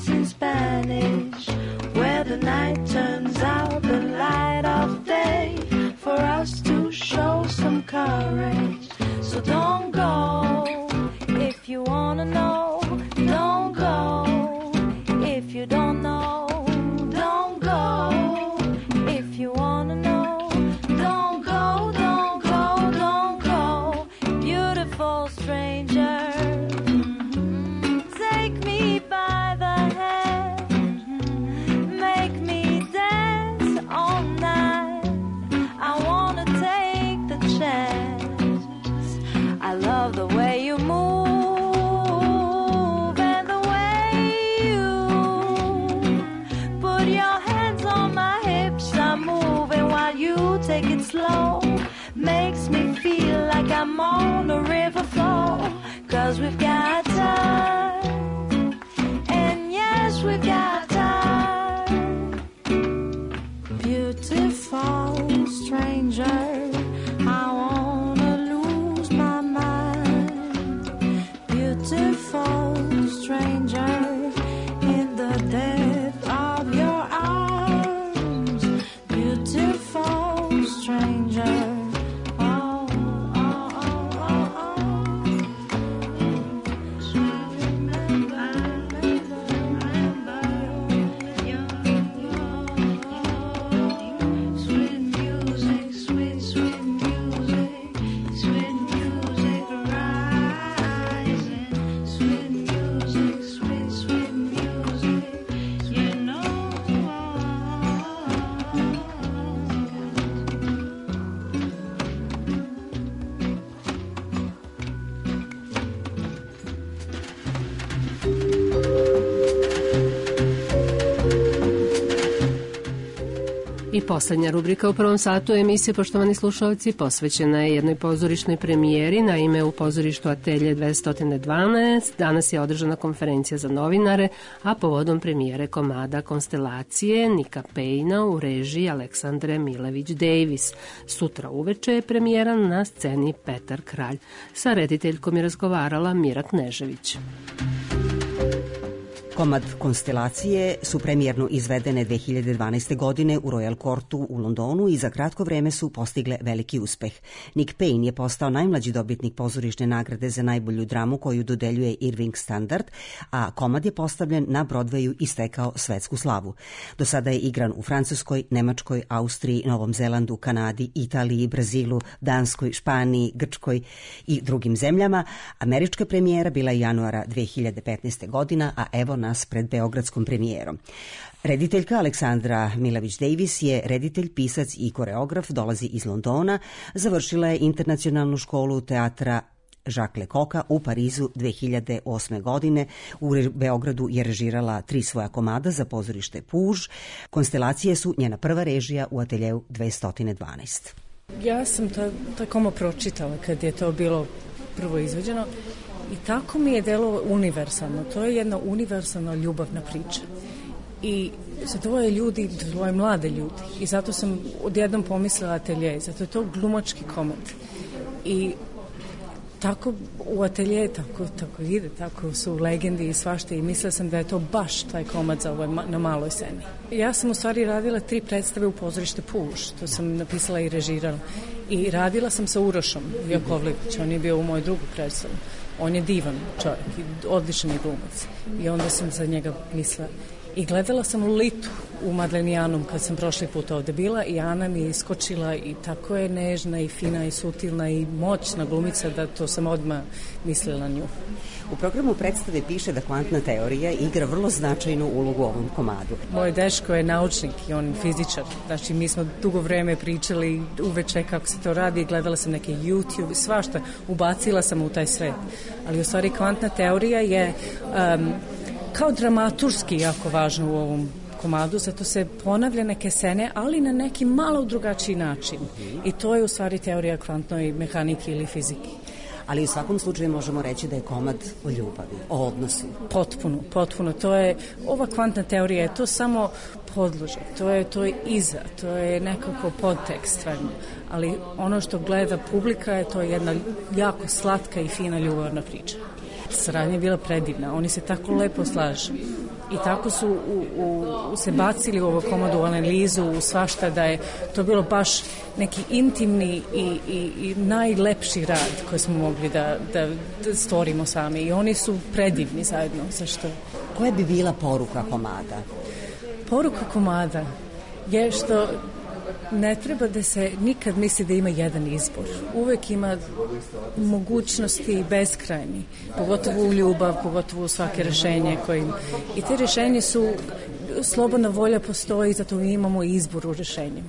Spanish, where the night turns out the light of day. don't go. If you wanna know, don't go. If you don't know, don't go. If you wanna know, don't go, don't go, don't go. Beautiful stranger, take me by the hand, make me dance all night. I wanna take the chance. I love the way you move and the way you put your hands on my hips. I'm moving while you take it slow. Makes me feel like I'm on a river flow. Cause we've got time, and yes, we've got time. Beautiful stranger, I wanna lose my mind. Beautiful stranger, in the depth of your arms. Beautiful stranger. Oh, oh, oh, oh, oh. Sweet remember, remember, remember your, your, sweet music, sweet, sweet music, sweet music rising, sweet music, sweet, sweet music, you know. I poslednja rubrika u prvom satu emisije, poštovani slušalci, posvećena je jednoj pozorišnoj premijeri. Naime, u pozorištu Atelje dvesta dvanaest danas je održana konferencija za novinare, a povodom premijere komada Konstelacije Nika Payna u režiji Aleksandre Milević Davis. Sutra uveče je premijera na sceni Petar Kralj. Sa rediteljkom je razgovarala Mira Knežević. Komad Konstelacije su premijerno izvedene dve hiljade dvanaeste. godine u Royal Courtu u Londonu i za kratko vreme su postigle veliki uspeh. Nick Payne je postao najmlađi dobitnik pozorišne nagrade za najbolju dramu koju dodeljuje Irving Standard, a komad je postavljen na Broadwayu i stekao svetsku slavu. Do sada je igran u Francuskoj, Nemačkoj, Austriji, Novom Zelandu, Kanadi, Italiji, Brazilu, Danskoj, Španiji, Grčkoj i drugim zemljama. Američka premijera bila je januara dve hiljade petnaeste. godina, a evo nas pred beogradskom premijerom. Rediteljka Aleksandra Milević Davis je reditelj, pisac i koreograf, dolazi iz Londona, završila je internacionalnu školu teatra Jacques Lecoqa u Parizu dve hiljade osme. godine. U Beogradu je režirala tri svoja komada za pozorište Puž. Konstelacije su njena prva režija u Ateljeu dvesta dvanaest. Ja sam ta, ta komad pročitala kad je to bilo prvo izvođeno i tako mi je delo univerzalno. To je jedna univerzalna ljubavna priča. I za dvoje ljudi, dvoje mlade ljudi. I zato sam odjednom pomislila Atelje. Zato je to glumački komad. I tako u Atelje tako, tako ide, tako su legendi i svašta i mislila sam da je to baš taj komad za ovaj, na maloj sceni. Ja sam u stvari radila tri predstave u pozorište Puž, to sam napisala i režirala. I radila sam sa Urošom Jakovlević, on je bio u mojoj drugu predstavu. On je divan čovjek i odličan je glumac. I onda sam za njega mislila. I gledala sam Litu u Madlenijanum kad sam prošli put ovde bila i Ana mi je iskočila i tako je nežna i fina i sutilna i moćna glumica da to sam odmah mislila na nju. U programu predstave piše da kvantna teorija igra vrlo značajnu ulogu u ovom komadu. Moj dečko je naučnik i on fizičar. Znači, mi smo dugo vreme pričali uveče kako se to radi, gledala sam neke YouTube, svašta, ubacila sam u taj svet. Ali u stvari kvantna teorija je um, kao dramaturski jako važno u ovom komadu, zato se ponavlja neke scene, ali na neki malo drugačiji način. I to je u stvari teorija kvantnoj mehanike ili fizike. Ali u svakom slučaju možemo reći da je komad o ljubavi, o odnosu. Potpuno, potpuno. To je, ova kvantna teorija je to samo podložak, to je, to je iza, to je nekako podtekst stvarno. Ali ono što gleda publika je to jedna jako slatka i fina ljubavna priča. Saradnja je bila predivna, oni se tako lepo slažu. I tako su u, u, se bacili u ovu komodu analizu, u svašta, da je to bilo baš neki intimni i, i, i najlepši rad koji smo mogli da, da, da stvorimo sami. I oni su predivni zajedno. Zašto? Koja bi bila poruka komada? Poruka komada je što ne treba da se nikad misli da ima jedan izbor. Uvek ima mogućnosti beskrajni, pogotovo u ljubav, pogotovo u svake rešenje kojim. I te rešenje su, slobodna volja postoji, zato mi imamo izbor u rešenjima.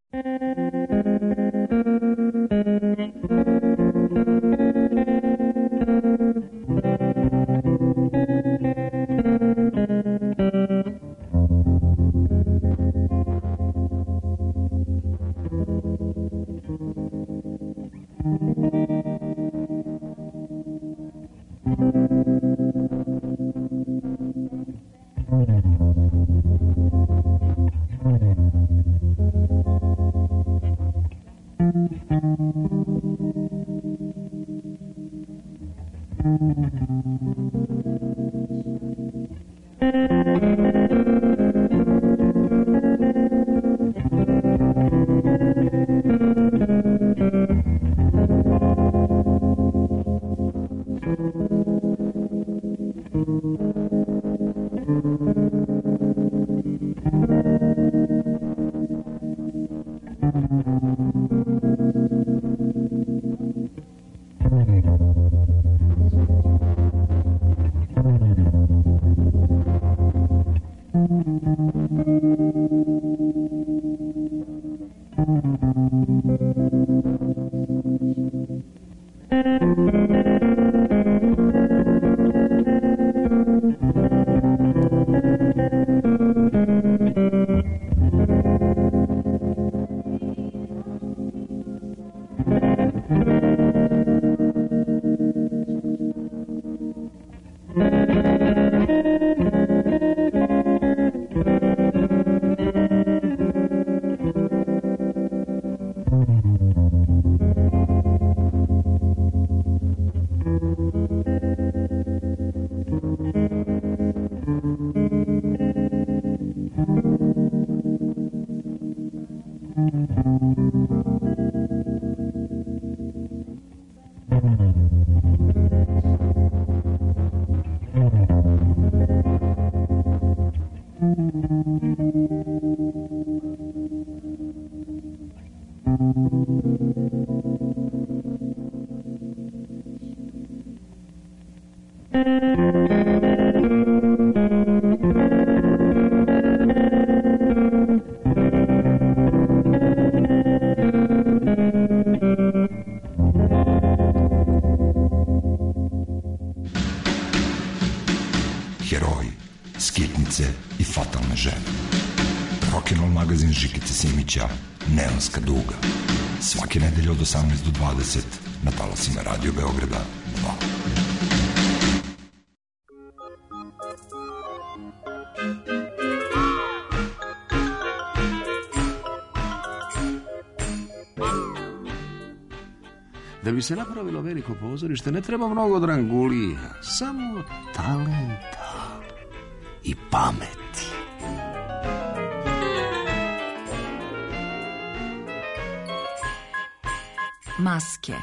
Heroji, skitnice i fatalne žene. Rock'n'roll magazin Žikice Simića, Neonska duga. Svake nedelje od osamnaest do dvadeset na talasima Radio Beograda dva. Da bi se napravilo veliko pozorište ne treba mnogo drangulija, samo talenta i pameti. Maske.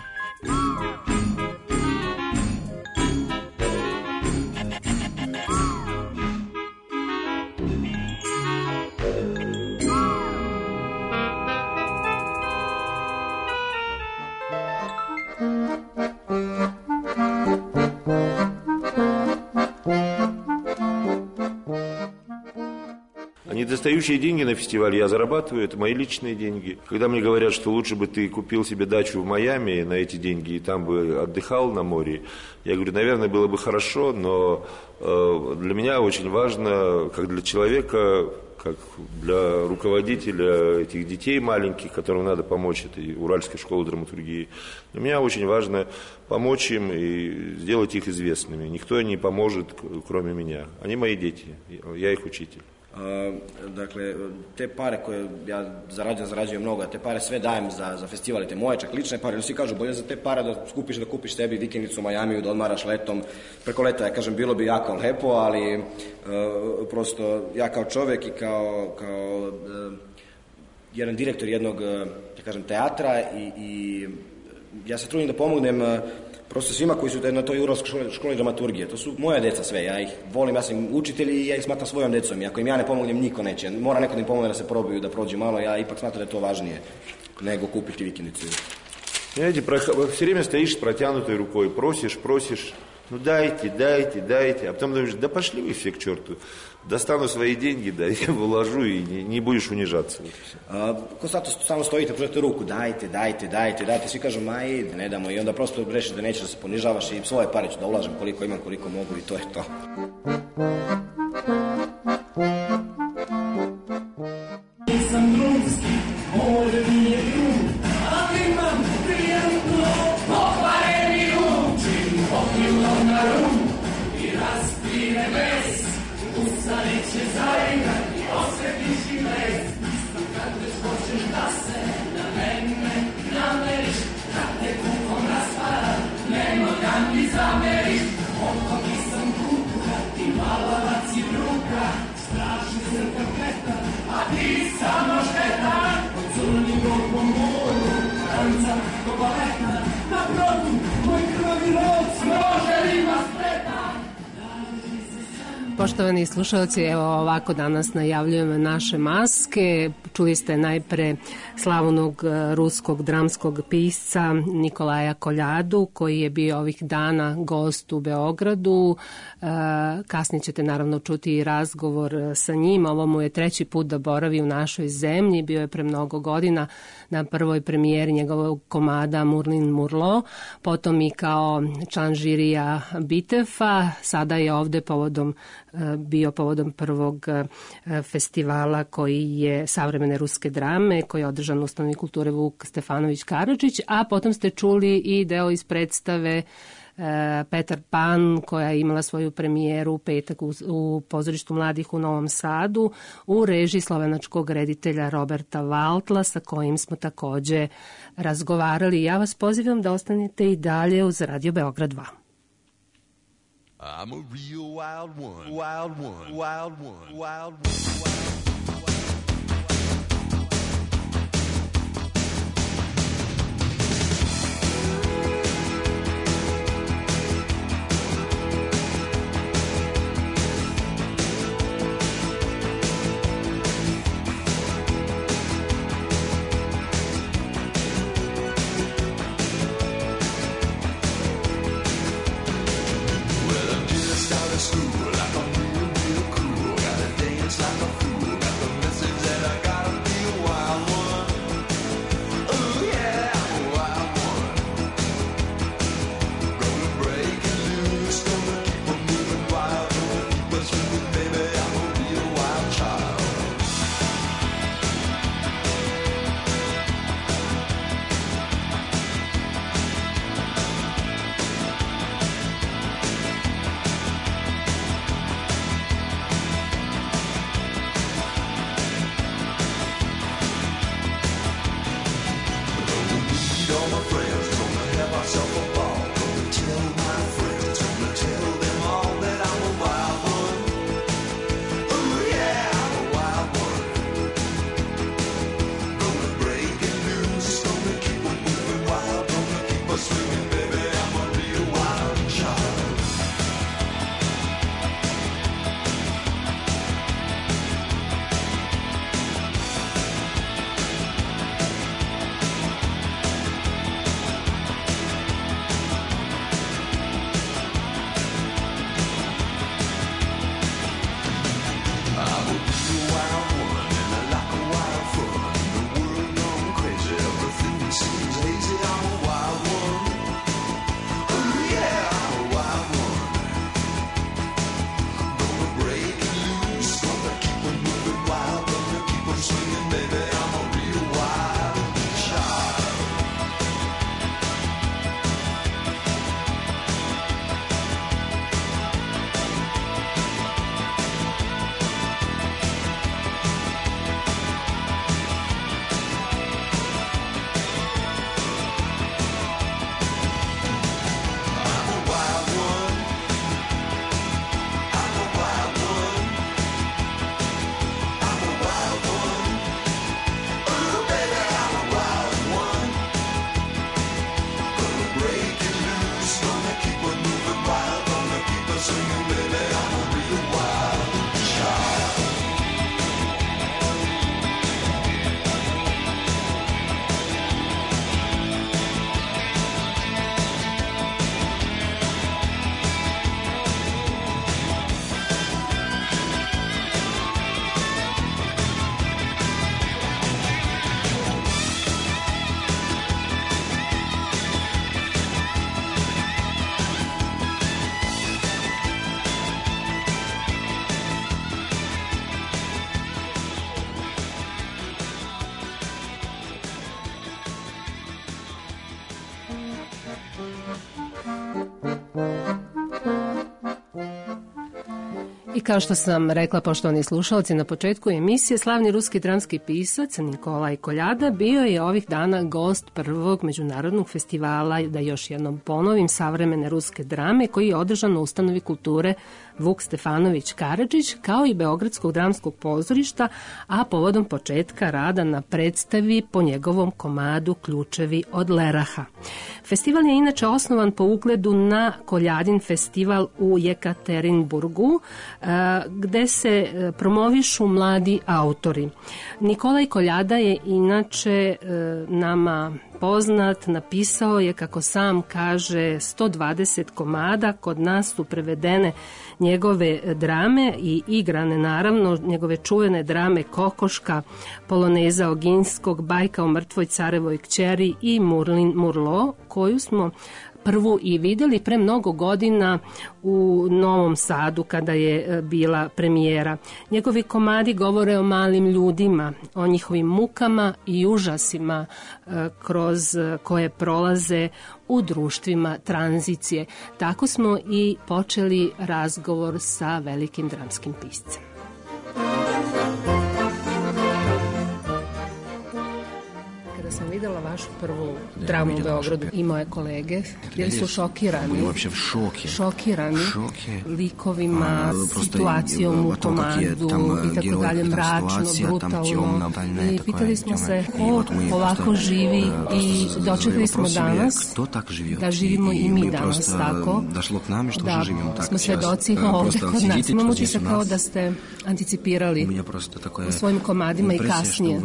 Недостающие деньги на фестивале я зарабатываю, это мои личные деньги. Когда мне говорят, что лучше бы ты купил себе дачу в Майами на эти деньги и там бы отдыхал на море, я говорю, наверное, было бы хорошо, но э, для меня очень важно, как для человека, как для руководителя этих детей маленьких, которым надо помочь, это Уральская школа драматургии, для меня очень важно помочь им и сделать их известными. Никто не поможет, кроме меня. Они мои дети, я их учитель. Dakle, te pare koje ja zarađujem, zarađujem mnogo, te pare sve dajem za, za festivale, te moje, čak lične pare, ili svi kažu bolje za te pare da skupiš, da kupiš sebi vikendicu u Majamiju, da odmaraš letom, preko leta, ja kažem, bilo bi jako lepo, ali uh, prosto ja kao čovek i kao, kao uh, jedan direktor jednog, da kažem, teatra i, i ja se trudim da pomognem uh, prosto svima koji su na toj Uralskoj školi, školi dramaturgije. To su moja deca sve, ja ih volim, ja sam učitelj i ja ih smatram svojom decom. I ako im ja ne pomognem, niko neće. Mora neko da im pomogne da se probaju, da prođu malo, ja ipak smatram da je to važnije nego kupiti vikendicu. Знаете, все время стоишь с протянутой рукой, просишь, просишь, ну дайте, дайте, дайте, а потом думаешь, да пошли вы все к черту, достану свои деньги, да, я вложу и не, не будешь унижаться. A, ko sad samo stojite, pružete ruku, dajte, dajte, dajte, dajte, svi kažu, ma ide, ne damo, i onda prosto rešiš da nećeš da se ponižavaš i svoje pare ću da ulažem koliko imam, koliko mogu i to je to. Nisam drumski, ovdje mi je drug, ali imam prijatno pokvareni um, čim pokrilom na rum i raspire bes, usani će zaigrati, osjetiš i les, isto kad već hoćeš da se na mene nameriš, kad te kukom raspara, nema da mi zameriš, oko nisam kuka, ti malavac i bruka, strašni crka peta, a ti samo šteta, od crnigog po moru, ranca do baleta, na brodu, moj krvavi rod, smožer ima spreta. Poštovani slušalci, evo ovako danas najavljujemo naše maske. Čuli ste najpre slavnog ruskog dramskog pisca Nikolaja Koljadu, koji je bio ovih dana gost u Beogradu. Kasnije ćete naravno čuti i razgovor sa njim. Ovo mu je treći put da boravi u našoj zemlji. Bio je pre mnogo godina na prvoj premijeri njegovog komada Murlin Murlo, potom i kao član žirija Bitefa. Sada je ovde povodom bio povodom prvog festivala koji je savremene ruske drame, koji je održan u Ustanovi kulture Vuk Stefanović Karadžić, a potom ste čuli i deo iz predstave Petar Pan, koja je imala svoju premijeru u petak u, u pozorištu mladih u Novom Sadu u režiji slovenačkog reditelja Roberta Valtla, sa kojim smo takođe razgovarali. Ja vas pozivam da ostanete i dalje uz Radio Beograd dva. I'm a real wild one, wild one, wild one, wild one, wild one. School, like I'm real, real cool. Gotta dance like a fool. I kao što sam rekla, poštovani slušalci, na početku emisije, slavni ruski dramski pisac Nikolaj Koljada bio je ovih dana gost prvog međunarodnog festivala, da još jednom ponovim, savremene ruske drame, koji je održan u ustanovi kulture Vuk Stefanović Karadžić, kao i Beogradskog dramskog pozorišta, a povodom početka rada na predstavi po njegovom komadu Ključevi od Leraha. Festival je inače osnovan po ugledu na Koljadin festival u Jekaterinburgu, gde se promovišu mladi autori. Nikolaj Koljada je inače nama poznat, napisao je, kako sam kaže, sto dvadeset komada, kod nas su prevedene njegove drame i igrane, naravno, njegove čuvene drame Kokoška, Poloneza Oginskog, Bajka o mrtvoj carevoj kćeri i Murlin Murlo, koju smo prvu i videli pre mnogo godina u Novom Sadu kada je bila premijera. Njegovi komadi govore o malim ljudima, o njihovim mukama i užasima kroz koje prolaze u društvima tranzicije. Tako smo i počeli razgovor sa velikim dramskim piscem. Sam videla vašu prvu dramu u Beogradu i moje kolege, bili su šokirani. Bili uopće šoke. Šokirani šoke. likovima, A, situacijom u komadu i tako dalje, mračno, brutalno. I pitali smo se ko ovako živi i dočekali smo danas da živimo i mi danas tako. Da smo svedoci ovde kod nas. Imamo ti se kao da ste anticipirali u svojim komadima i kasnije.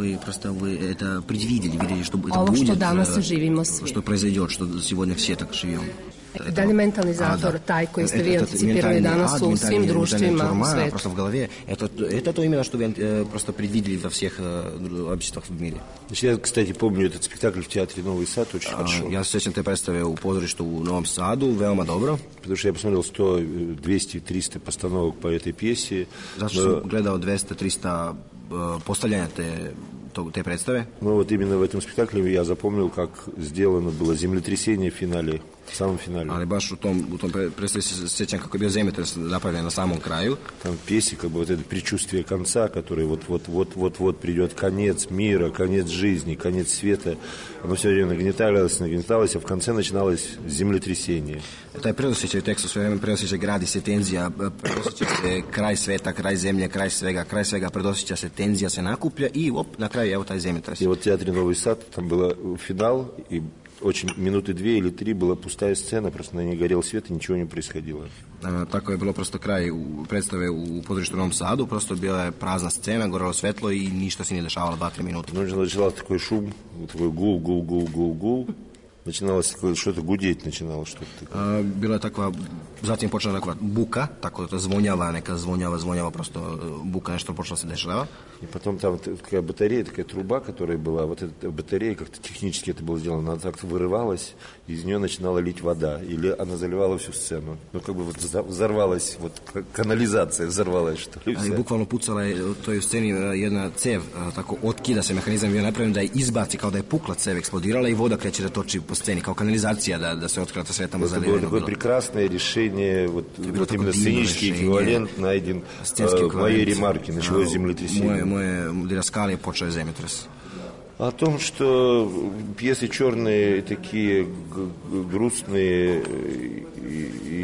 Что это Ovo što будет, danas živimo svi. Что произойдет, что сегодня все так живем. Da li mentalni zatvor, da, taj koji ste vi anticipirali danas u svim društvima u svetu? Просто в голове. Это, это то именно, что вы просто предвидели во всех обществах в мире. Я, кстати, помню этот спектакль в театре «Новый сад» очень а, хорошо. Я сеćam te predstave u pozorištu u Novom Sadu, veoma dobro. Потому что я посмотрел сто, двести, триста постановок по этой пьесе. Zato što sam gledao двести триста postavljanja te te predstave. Ну вот именно в этом спектакле я запомнил, как сделано было землетрясение в финале, в самом финале. Ali baš u tom, u tom predstavi se sjećam kako je bio zemljotres napravljen на самом краю. Там в пьесе как бы вот это предчувствие конца, которое вот-вот-вот-вот придет конец мира, конец жизни, конец света. Оно все время нагнеталось, нагнеталось, а в конце начиналось землетрясение. Taj predosjećaj u tekstu sve vreme predosjećaj, gradi se tenzija, predosjeća se kraj sveta, kraj zemlje, kraj svega, kraj svega, predosjeća se tenzija, se nakuplja i op, na kraju evo taj zemljotres. И вот в театре «Новый сад» там был финал, и очень минуты две или три была пустая сцена, просто на ней горел свет и ничего не происходило. A, tako je bilo prosto kraj u predstave u pozorištu u Novom Sadu, prosto bila je prazna scena, gorelo svetlo i ništa se nije dešavalo dva tri minuta. Ну, начинался такой шум, такой гул, гул, гул, гул, гул. Начиналось что-то гудеть, начинало что-то такое. A, bila je takva, zatim počela takva buka, tako da zvonjava, neka zvonjava, zvonjava, prosto buka, nešto počelo se dešava. И потом там такая батарея, такая труба, которая была, вот эта батарея, как-то технически это было сделано, она так вырывалась, и из нее начинала лить вода, или она заливала всю сцену. Ну, как бы вот взорвалась, вот канализация взорвалась, что ли. Ali bukvalno pucala je u toj sceni jedna cev, tako otkida se mehanizam bio napravljen da je izbaci, kao da je pukla cev, eksplodirala i voda kreće da toči po sceni, kao kanalizacija, da, da se otkrata sve tamo zaliveno. Это было такое прекрасное решение, вот, вот именно сценический эквивалент найден в моей ремарке, началось землетрясение. Moje didaskalije počeo je zemljotres. О том, что пьесы черные, такие грустные и,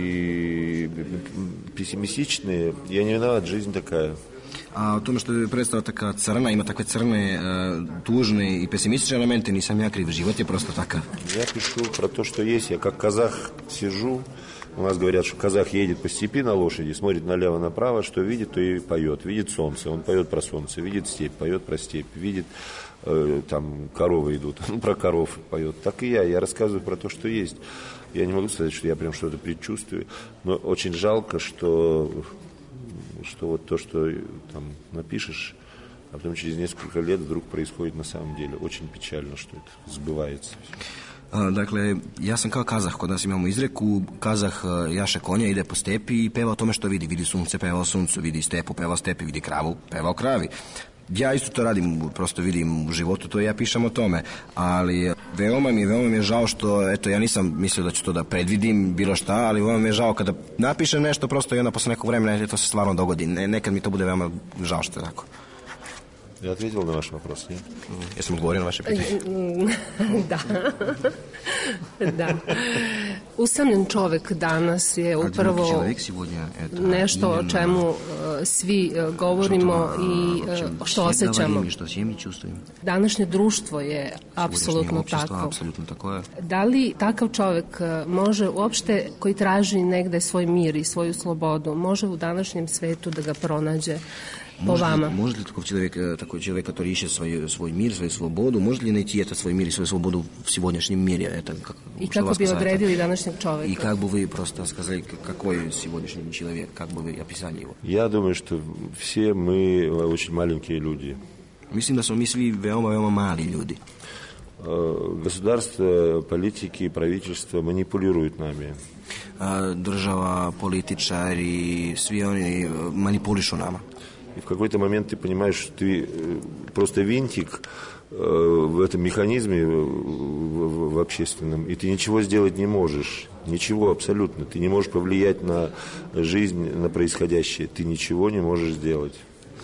и пессимистичные, я не виноват, жизнь такая. A o tome što je predstava taka crna, ima takve crne, tužne i pesimistične elemente, nisam ja kriv, život je prosto takav. Я пишу про то, что есть. Я как казах сижу. У нас говорят, что казах едет по степи на лошади, смотрит налево-направо, что видит, то и поет. Видит солнце, он поет про солнце. Видит степь, поет про степь. Видит, э, там коровы идут, он про коров поет. Так и я. Я рассказываю про то, что есть. Я не могу сказать, что я прям что-то предчувствую. Но очень жалко, что, что вот то, что там напишешь, а потом через несколько лет вдруг происходит на самом деле. Очень печально, что это сбывается. Dakle, ja sam kao kazah, kod nas imamo izreku, kazah jaše konja, ide po stepi i peva o tome što vidi. Vidi sunce, peva o suncu, vidi stepu, peva o stepi, vidi kravu, peva o kravi. Ja isto to radim, prosto vidim u životu, to ja pišem o tome, ali veoma mi, veoma mi je žao što, eto, ja nisam mislio da ću to da predvidim, bilo šta, ali veoma mi je žao kada napišem nešto prosto i onda posle nekog vremena to se stvarno dogodi. Ne, nekad mi to bude veoma žao što je tako. Ja ответил na vaš вопрос, не? Jesam odgovorio na vaše pitanje? Da. Da. Usamljen čovek danas je upravo nešto o čemu svi govorimo i što osjećamo. Današnje društvo je apsolutno tako. Da li takav čovek može uopšte, koji traži negde svoj mir i svoju slobodu, može u današnjem svetu da ga pronađe? Может ли, может ли такой человек, такой человек, который ищет свой, свой мир, свою свободу, может ли найти этот свой мир и свою свободу в сегодняшнем мире? Это, как, и как бы вы odredili današnjeg čoveka? И как бы вы просто сказали, какой сегодняшний человек, как бы вы описали его? Я думаю, что все мы очень маленькие люди. Mislim da smo mi svi veoma, veoma mali ljudi. Государство, политики, правительство манипулируют нами. Država, političari, svi oni manipulišu nama. И в какой-то момент ты понимаешь, что ты просто винтик в этом механизме в общественном, и ты ничего сделать не можешь. Ничего абсолютно. Ты не можешь повлиять на жизнь, на происходящее. Ты ничего не можешь сделать.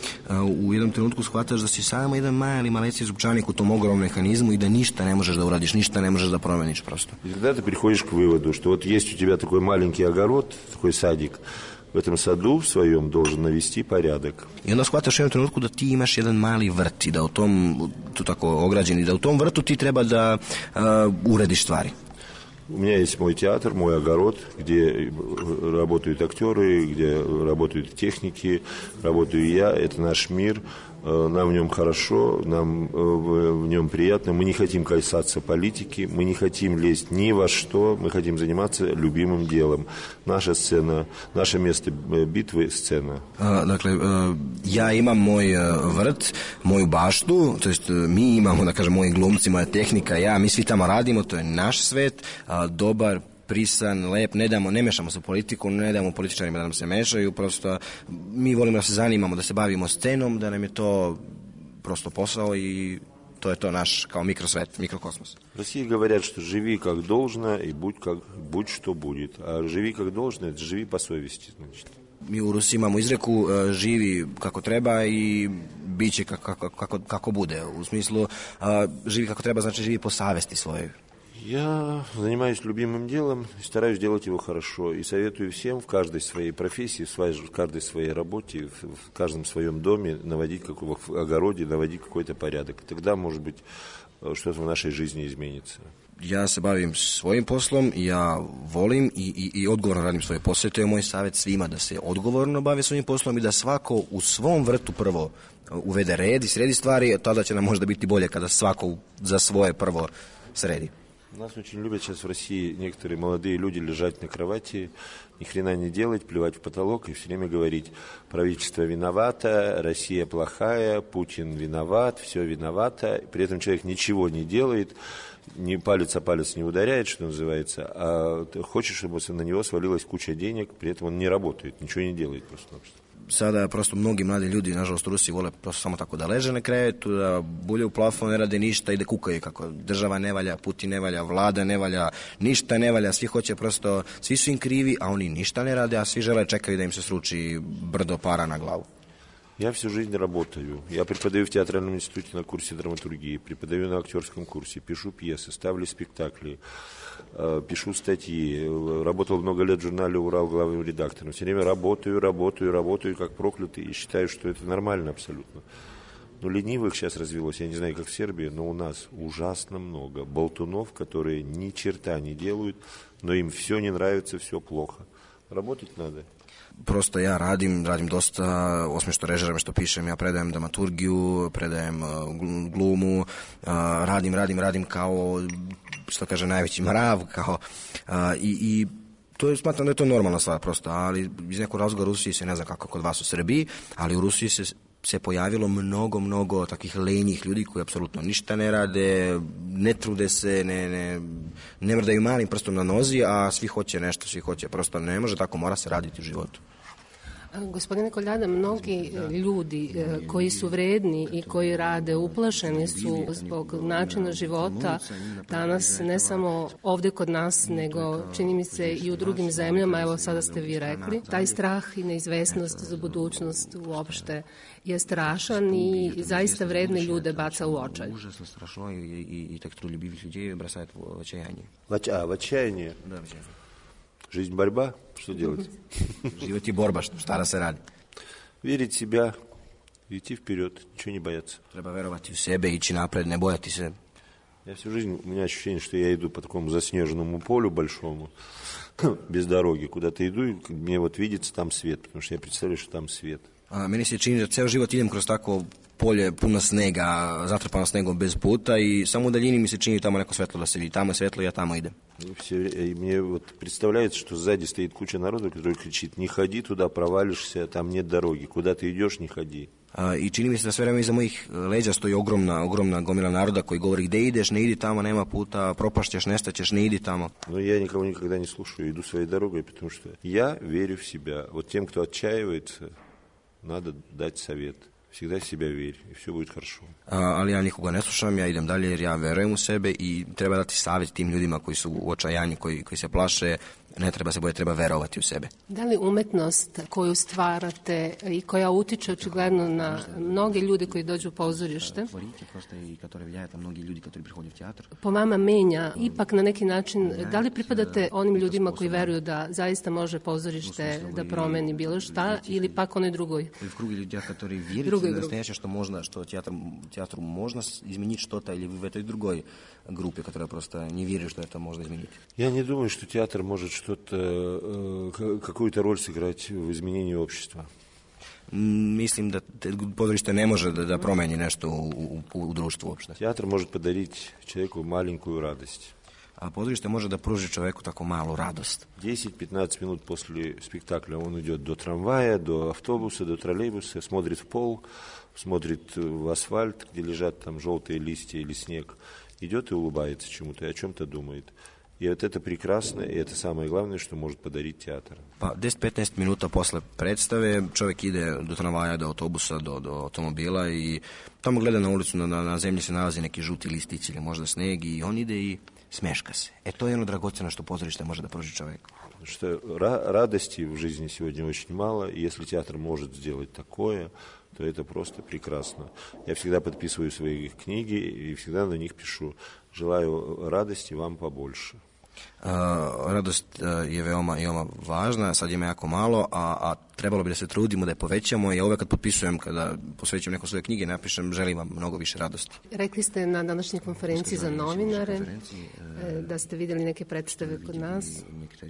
U jednom trenutku shvataš da si samo jedan mali maleci zupčanik u tom ogromnom mehanizmu i da ništa ne možeš da uradiš, ništa ne možeš da promeniš просто. И тогда ты приходишь к выводу, что вот есть у тебя такой маленький огород, такой садик, в этом саду в своем должен навести порядок. I onda shvataš u jednom trenutku da ti imaš jedan mali vrt i da u tom, tu tako ograđen, i da u tom vrtu ti treba da uh, urediš stvari. У меня есть мой театр, мой огород, где работают актеры, где работают техники, работаю я. Это наш мир. Нам в нем хорошо, нам в нем приятно. Мы не хотим касаться политики, мы не хотим лезть ни во что. Мы хотим заниматься любимым делом. Наша сцена, наше место битвы – сцена. Dakle, ja imam moj vrt, moju baštu, to jest mi imamo, da kažem, moji glumci, moja tehnika, ja, mi svi tamo radimo, to je naš svet, dobar, prisan, lep, ne damo, ne mešamo se u politiku, ne damo političarima da nam se mešaju, prosto mi volimo da se zanimamo, da se bavimo scenom, da nam je to prosto posao i to je to naš kao mikrosvet, mikrokosmos. В России говорят, что живи как должно и будь, как, будь что будет. А живи как должно, это живи по совести, значит. Mi u Rusiji imamo izreku živi kako treba i bit će kako, kako, kako bude. U smislu živi kako treba, znači živi po savesti svojoj. Я занимаюсь любимым делом и стараюсь делать его хорошо. И советую всем в каждой своей профессии, в каждой своей работе, в каждом своем доме наводить, как в огороде, наводить какой-то порядок. Тогда, может быть, что-то в нашей жизни изменится. Ja se bavim svojim poslom, ja volim i, i, i odgovorno radim svoje posle. To je moj savjet svima da se odgovorno bave svojim poslom i da svako u svom vrtu prvo uvede red i sredi stvari, a tada će nam možda biti bolje kada svako za svoje prvo sredi. Нас очень любят сейчас в России некоторые молодые люди лежать на кровати, ни хрена не делать, плевать в потолок и все время говорить: правительство виновато, Россия плохая, Путин виноват, все виновато. При этом человек ничего не делает, ни палец о палец не ударяет, что называется, а хочет, чтобы на него свалилась куча денег, при этом он не работает, ничего не делает просто-напросто. Sada prosto mnogi mladi ljudi, nažalost u Rusiji, vole prosto samo tako da leže na krevetu, da bulje u plafon, ne rade ništa i da kukaju kako država ne valja, Putin ne valja, vlada ne valja, ništa ne valja, svi hoće prosto, svi su im krivi, a oni ništa ne rade, a svi žele čekaju da im se sruči brdo para na glavu. Я всю жизнь работаю. Я преподаю в театральном институте на курсе драматургии, преподаю на актерском курсе, пишу пьесы, ставлю спектакли, пишу статьи. Работал много лет в журнале «Урал» главным редактором. Все время работаю, работаю, работаю, как проклятый, и считаю, что это нормально абсолютно. Но ленивых сейчас развелось, я не знаю, как в Сербии, но у нас ужасно много болтунов, которые ни черта не делают, но им все не нравится, все плохо. Работать надо. Prosto ja radim, radim dosta, osim što režiram, što pišem, ja predajem dramaturgiju, predajem glumu, radim, radim, radim kao, što kaže, najveći mrav, kao, i, i to je, smatram da je to normalna stvar prosto, ali iz nekog razloga u Rusiji se, ne znam kako kod vas u Srbiji, ali u Rusiji se se pojavilo mnogo, mnogo takvih lenjih ljudi koji apsolutno ništa ne rade, ne trude se, ne, ne, ne mrdaju malim prstom na nozi, a svi hoće nešto, svi hoće, prosto ne može tako, mora se raditi u životu. Gospodine Koljada, mnogi ljudi koji su vredni i koji rade uplašeni su zbog načina života danas, ne samo ovde kod nas, nego čini mi se i u drugim zemljama, evo sada ste vi rekli, taj strah i neizvesnost za budućnost uopšte je strašan i zaista vredne ljude baca u očaj. Užasno strašno i, i, i tak truljubivih ljudi бросает в отчаяние. А, в отчаяние? Да, в отчаяние. Жизнь борьба? Что делать? Живет и борба, šta da se radi? Верить в себя, идти вперед, ничего не бояться. Treba verovati u sebe, ići napred, ne bojati se. Я всю жизнь, у меня ощущение, что я иду по такому заснеженному полю большому, без дороги, куда-то иду, и мне вот видится там свет, потому что я представляю, что там свет. A, meni se čini da ceo život idem kroz tako polje puno snega, zatrpano snegom bez puta i samo u daljini mi se čini tamo neko svetlo da se vidi. Tamo je svetlo, ja tamo idem. И мне вот представляется, что сзади стоит куча народа, который кричит: не ходи туда, провалишься, там нет дороги, куда ты идешь, не ходи. A, I čini mi se da sve vreme iza mojih leđa stoji ogromna, ogromna gomila naroda koji govori gde ideš, ne idi tamo, nema puta, propašćeš, nestaćeš, ne idi tamo. Но я никого никогда не слушаю, иду своей дорогой, потому что я верю в себя. Вот тем, кто отчаивается, надо дать совет. Всегда в себя верь, и все будет хорошо. A, ali ja nikoga ne slušam, ja idem dalje jer ja verujem u sebe i treba dati savjet tim ljudima koji su u očajanju, koji, koji se plaše, ne treba se bojati, treba verovati u sebe. Da li umetnost koju stvarate i koja utiče očigledno na mnoge ljude koji dođu u pozorište, po vama menja ipak na neki način, da li pripadate onim ljudima koji veruju da zaista može pozorište da promeni bilo šta ili pak onoj drugoj? Drugoj grupi. Što možda, što teatru možda izmeniti što-то ili v toj drugoj grupi, koja prosto ne vjeruje što je to možda izmeniti. Я не думаю, что театр может что-то, какую-то роль сыграть в изменении общества. Mislim da pozorište ne može da, da promeni nešto u, u, u društvu uopšte. Театр может подарить человеку маленькую радость. A pozorište može da pruži čoveku tako malu radost. десять-пятнадцать минут после спектакля он идет до трамвая, до автобуса, до троллейбуса, смотрит в пол, смотрит в асфальт, где лежат там желтые листья или снег, идет и улыбается чему-то, и о чем-то думает. И вот это прекрасно, и это самое главное, что может подарить театр. Pa deset-petnaest minuta posle predstave čovjek ide do tramvaja, do autobusa, do, do automobila i tamo gleda na ulicu, na, na zemlji se nalazi neki žuti listić ili možda sneg i on ide i smeška se. E to je jedno dragoceno što pozorište može da pruži čovjeku. Что радости в жизни сегодня очень мало, и если театр может сделать такое, то это просто прекрасно. Я всегда подписываю свои книги и всегда на них пишу: желаю радости вам побольше. Uh, radost uh, je veoma, veoma važna, sad ima jako malo, a, a trebalo bi da se trudimo da je povećamo. Ja uvek kad potpisujem, kada posvećujem neko svoje knjige, napišem želim vam mnogo više radosti. Rekli ste na današnjoj konferenciji za novinare da ste videli neke predstave kod nas.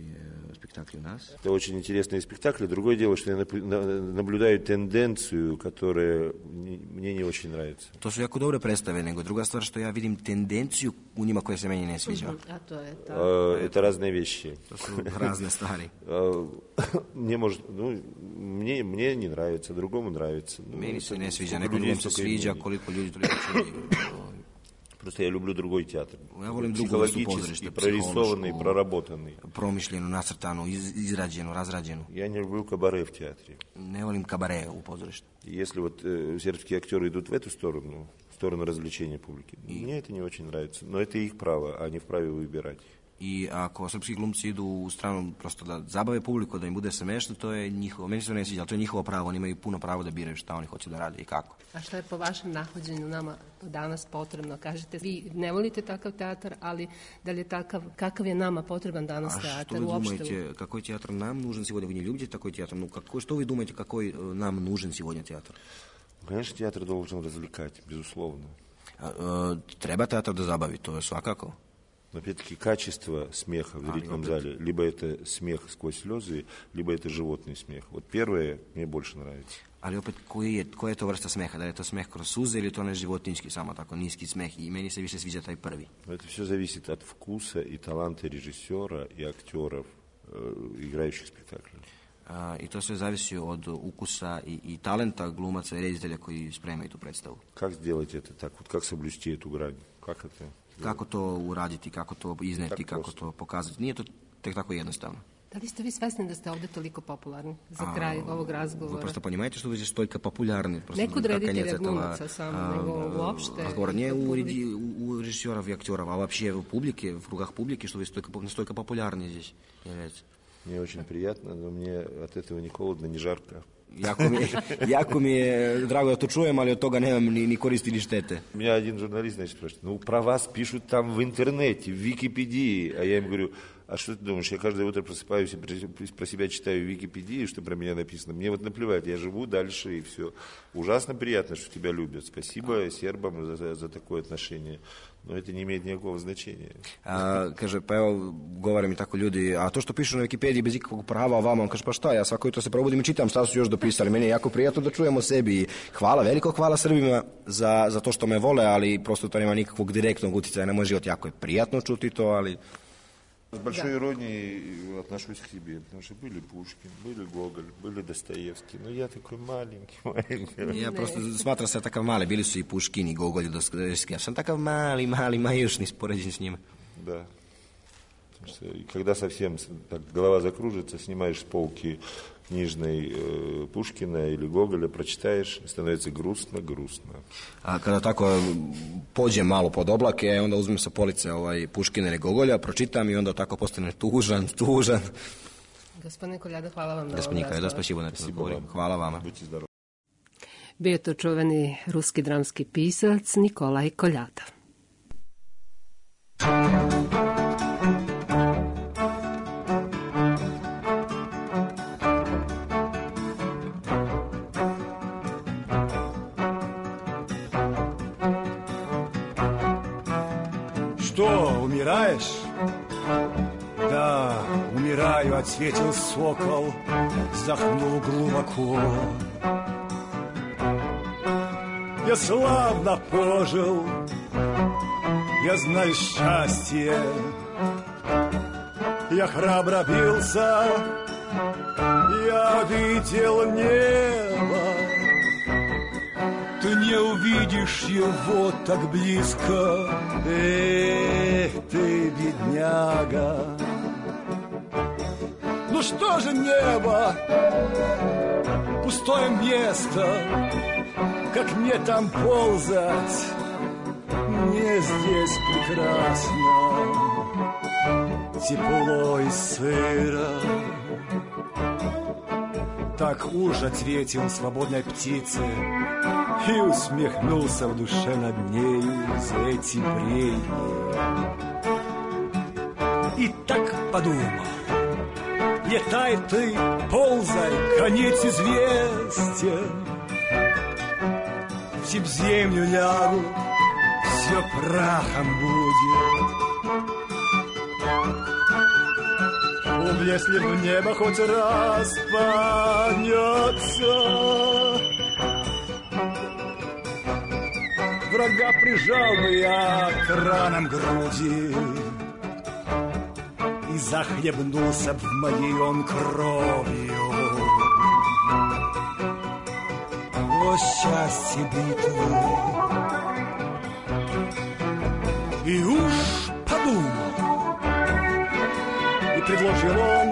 Это очень интересные спектакли. Другое дело, что я наблюдаю тенденцию, которая мне не очень нравится. To su jako dobre predstave, nego druga stvar što ja vidim tendenciju u njima koja se meni ne sviđa. A to je to. Это разные вещи. To su razne stvari. Мне может, ну, мне мне не нравится, другому нравится. Meni se ne sviđa, nekom drugom se sviđa, koliko ljudi toliko čuje. Просто я люблю другой театр. Ja volim drugu vrstu pozorišta, прорисованный, проработанный. Promišljenu, nacrtanu, iz, izrađenu, razrađenu. Я не люблю кабаре в театре. Ne volim kabare u pozorištu. Если вот э, сербские актеры идут в эту сторону, в сторону развлечения публики, и... мне это не очень нравится. Но это их право, они вправе выбирать. I ako srpski glumci idu u stranu prosto da zabave publiku, da im bude smešno, to je njihovo, meni se ne sviđa, ali to je njihovo pravo, oni imaju puno pravo da biraju šta oni hoće da rade i kako. A šta je po vašem nahođenju nama danas potrebno? Kažete, vi ne volite takav teatar, ali da li je takav, kakav je nama potreban danas a teatar? A što vi думаете, какой театр нам нужен сегодня? Вы не любите такой театр? Ну, какой, что вы думаете, какой нам нужен сегодня театр? Конечно, театр должен развлекать, безусловно. А, treba teatr da zabavi, to je svakako. Но опять-таки качество смеха в зрительном зале, либо это смех сквозь слезы, либо это животный смех. Вот первое мне больше нравится. Ali opet, koji je, koja je to vrsta smeha? Da li je to smeh kroz suze ili to ne životinjski, samo tako niski smeh? I meni se više sviđa taj prvi. Это все зависит от вкуса и таланта режиссера и актеров, э, играющих спектакли. A, I to sve zavisi od ukusa i, i talenta glumaca i reditelja koji spremaju tu predstavu. Как сделать это так? Вот как соблюсти эту грань? Как это? Kako to uraditi, kako to izneti, tako kako prosto. to pokazati. Nije to tek tako jednostavno. Da li ste vi svesni da ste ovde toliko popularni za kraj A, ovog razgovora? Вы просто понимаете, что вы здесь столько популярны. Не кod reditelja glumaca samo, nego uopšte. Разговор не у, реди, у режиссеров и актеров, а вообще в публике, в кругах публики, что вы столько, настолько популярны здесь являетесь. Мне очень приятно, но мне от этого ни холодно, ни жарко. Jako mi, jako mi je drago da to čujem, ali od toga nemam ni, ni koristi ni štete. Меня один журналист, значит, спрашивает, ну, про вас пишут там в интернете, в Википедии. А я им говорю, а что ты думаешь, я каждое утро просыпаюсь и про себя читаю в Википедии, что про меня написано. Мне вот наплевать, я живу дальше и все. Ужасно приятно, что тебя любят. Спасибо сербам за, за такое отношение. Но это не имеет никакого значения. A, kaže, pa evo, govore mi tako ljudi, a to što pišu na Wikipediji bez ikakvog prava vama, on kaže, pa šta, ja svako jutro se probudim i čitam šta su još dopisali. Meni je jako prijatno da čujemo sebi i hvala, veliko hvala Srbima za, za to što me vole, ali prosto to nema nikakvog direktnog utjecaja na moj život. Jako je prijatno čuti to, ali... С большой иронией отношусь к себе, потому что были Пушкин, были Гоголь, были Достоевский, но я такой маленький, маленький. Ja prosto smatram se takav mali, bili su i Puškin i Gogolj i Dostojevski, ja sam takav mali, mali, majušni spoređen s njima. Да. Потому что когда совсем так, голова закружится, снимаешь с полки книжной э, Пушкина или Гоголя, прочитаешь, становится грустно-грустно. A kada tako pođem malo pod oblake, onda uzmem sa police ovaj, Puškina ili Gogolja, pročitam i onda tako postane tužan, tužan. Gospodine Koljada, hvala vam na ovom Gospodine Koljada, razgovoru. spasibo na razgovoru. Hvala vama. Bio je to čuveni ruski dramski pisac Nikolaj Koljada. Что, умираешь? Да, умираю, ответил сокол, вздохнул глубоко. Я славно пожил, я знаю счастье, я храбро бился, я видел небо. Ты не увидишь его так близко, эх ты, бедняга. Ну что же небо, пустое место, как мне там ползать, мне здесь прекрасно, тепло и сыро. Так уж ответил свободной птице и усмехнулся в душе над нею за эти бредни. И так подумал: летай ты, ползай, конец известен. Все в землю лягут, все прахом будет. Ум, если в небо хоть раз поднется, врага прижал бы я к ранам груди и захлебнулся б в моей он кровью. О счастье битвы! И уж подумал, и предложил он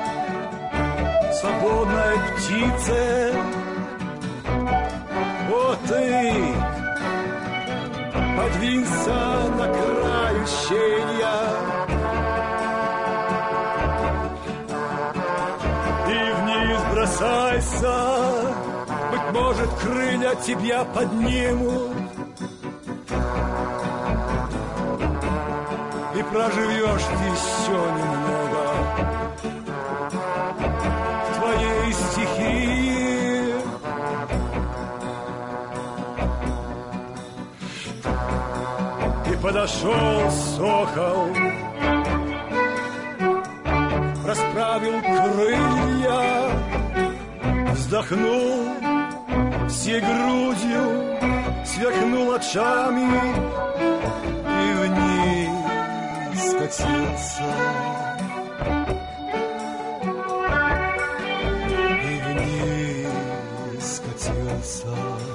свободной птице: о ты, подвинься на край ущелья и вниз бросайся, быть может, крылья тебя поднимут, и проживешь ты еще немного в твоей стихии. И подошел сокол, расправил крылья, вздохнул всей грудью, сверкнул очами и вниз скатился. И вниз скатился.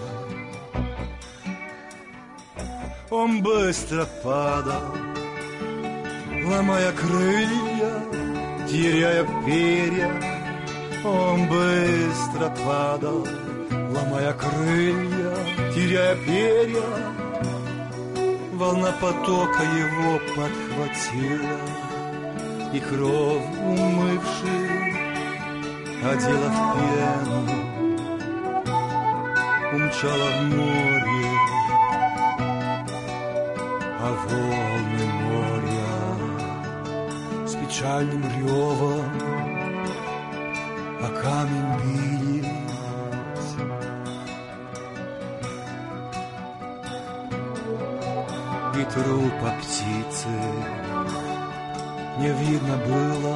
Он быстро падал, ломая крылья, теряя перья, он быстро падал, ломая крылья, теряя перья. Волна потока его подхватила, и кровь умывши одела в пену, умчала в море, а волны моря с печальным ревом о камень бились. И трупа птицы не видно было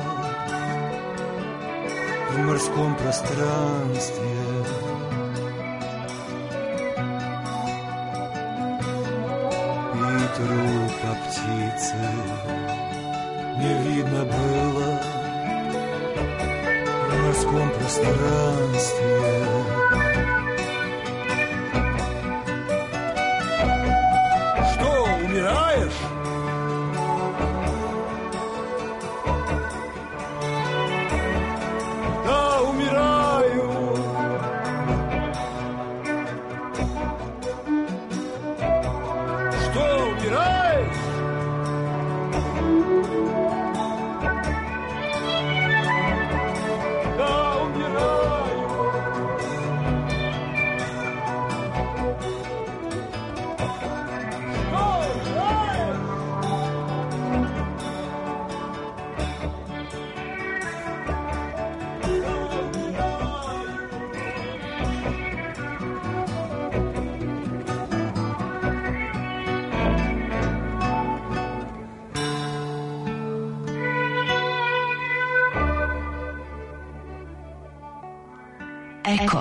в морском пространстве. Трупа птицы не видно было в морском пространстве. Что, умираешь? Да, умираю. Что, умираешь? Да, умираю. Что, умираешь? Eko.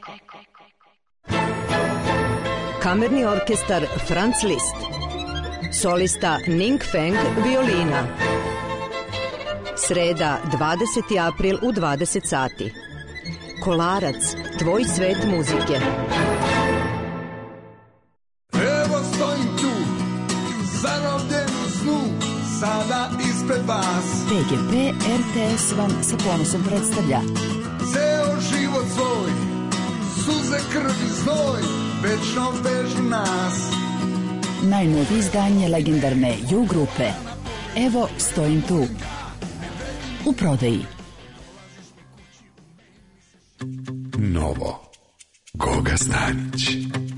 Kamerni orkestar Franz Liszt. Solista Ning Feng, violina. Sreda, dvadeseti april u dvadeset sati. Kolarac, tvoj svet muzike. Evo stojim tu, zarobljen u snu, sada ispred vas. P G P R T S vam sa ponosom predstavlja Ceo život svoj, suze, krv i znoj, večno vežu nas. najnovije izdanje legendarne U grupe. Evo stojim tu. U prodaji. Novo. Goga Stanić.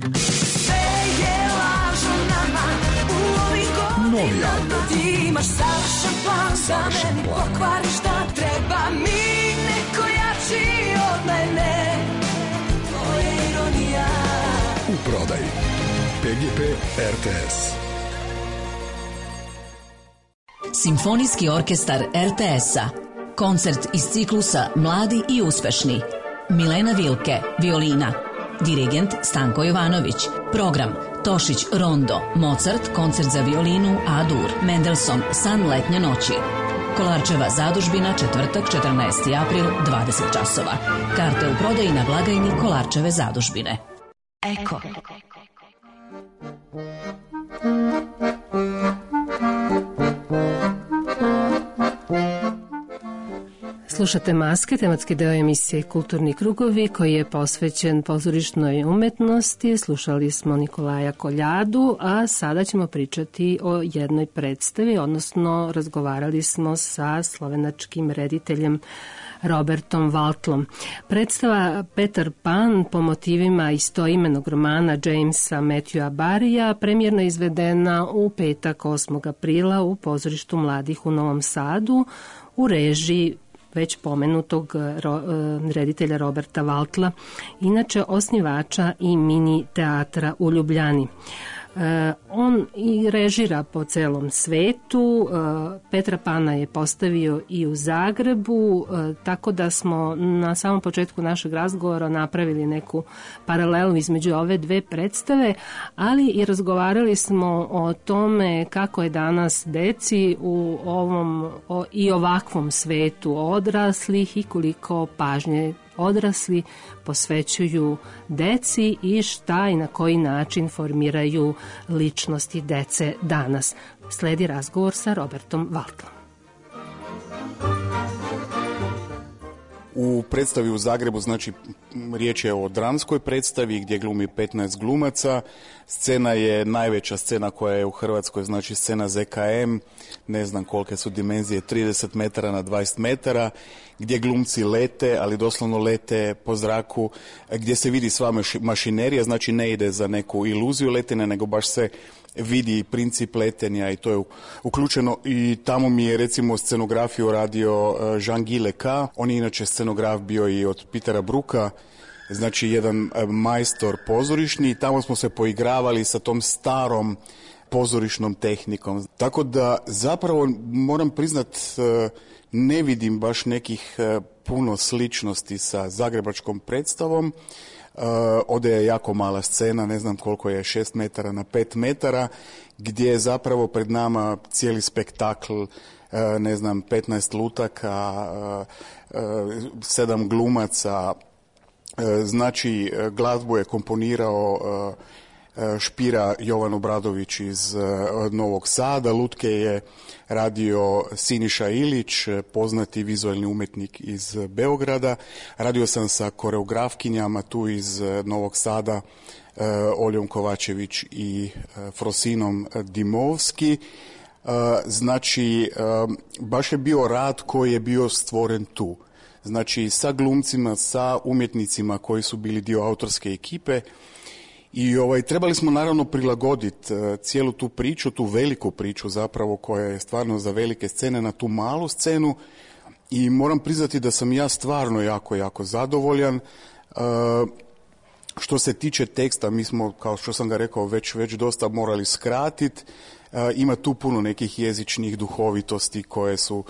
Novi album. Ti imaš savršen plan za meni, pokvari šta treba mi, neko jači od mene. To je ironija. U prodaji. P G P R T S. Simfonijski orkestar R T S-a. Koncert iz ciklusa Mladi i uspešni. Milena Vilke, violina. Dirigent Stanko Jovanović. Program Tošić Rondo, Mozart, koncert za violinu A-dur, Mendelssohn, San letnje noći. Kolarčeva zadužbina, četvrtak, četrnaesti april, dvadeset časova. Karte u prodaji na blagajni Kolarčeve zadužbine. Eko. Slušate Maske, tematski deo emisije Kulturni krugovi koji je posvećen pozorišnoj umetnosti. Slušali smo Nikolaja Koljadu, a sada ćemo pričati o jednoj predstavi, odnosno razgovarali smo sa slovenačkim rediteljem Robertom Valtlom. Predstava Peter Pan po motivima istoimenog romana Jamesa Matthewa Barrya premijerno izvedena u petak osmog aprila u pozorištu mladih u Novom Sadu u režiji već pomenutog ro, reditelja Roberta Valtla, inače osnivača i mini teatra u Ljubljani. Uh, on i režira po celom svetu. uh, Petra Pana je postavio i u Zagrebu, uh, tako da smo na samom početku našeg razgovora napravili neku paralelu između ove dve predstave, ali i razgovarali smo o tome kako je danas deci u ovom o, i ovakvom svetu odraslih i koliko pažnje odrasli posvećuju deci i šta i na koji način formiraju ličnosti dece danas. Sledi razgovor sa Robertom Valtlom. u predstavi u Zagrebu, znači riječ je o dramskoj predstavi gdje glumi petnaest glumaca. Scena je najveća scena koja je u Hrvatskoj, znači scena Z K M, ne znam kolike su dimenzije, trideset metara na dvadeset metara, gdje glumci lete, ali doslovno lete po zraku, gdje se vidi sva mašinerija, znači ne ide za neku iluziju letenja, nego baš se vidi princip letenja i to je uključeno. I tamo mi je recimo scenografiju radio Jean-Guy Leca, on je inače scenograf bio i od Petera Brooka, znači jedan majstor pozorišni, i tamo smo se poigravali sa tom starom pozorišnom tehnikom. Tako da zapravo moram priznat, ne vidim baš nekih puno sličnosti sa zagrebačkom predstavom. Uh, ovdje je jako mala scena, ne znam koliko je, šest metara na pet metara, gdje je zapravo pred nama cijeli spektakl, uh, ne znam, petnaest lutaka, uh, uh, sedam glumaca, uh, znači glazbu je komponirao uh, Špira Jovan Obradović iz Novog Sada, lutke je radio Siniša Ilić, poznati vizualni umjetnik iz Beograda. Radio sam sa koreografkinjama tu iz Novog Sada, Oljom Kovačević i Frosinom Dimovski. Znači, baš je bio rad koji je bio stvoren tu. Znači, sa glumcima, sa umjetnicima koji su bili dio autorske ekipe. I ovaj, trebali smo naravno prilagoditi uh, cijelu tu priču, tu veliku priču zapravo koja je stvarno za velike scene na tu malu scenu, i moram priznati da sam ja stvarno jako, jako zadovoljan. Uh, što se tiče teksta, mi smo, kao što sam ga rekao, već, već dosta morali skratiti. Uh, ima tu puno nekih jezičnih duhovitosti koje su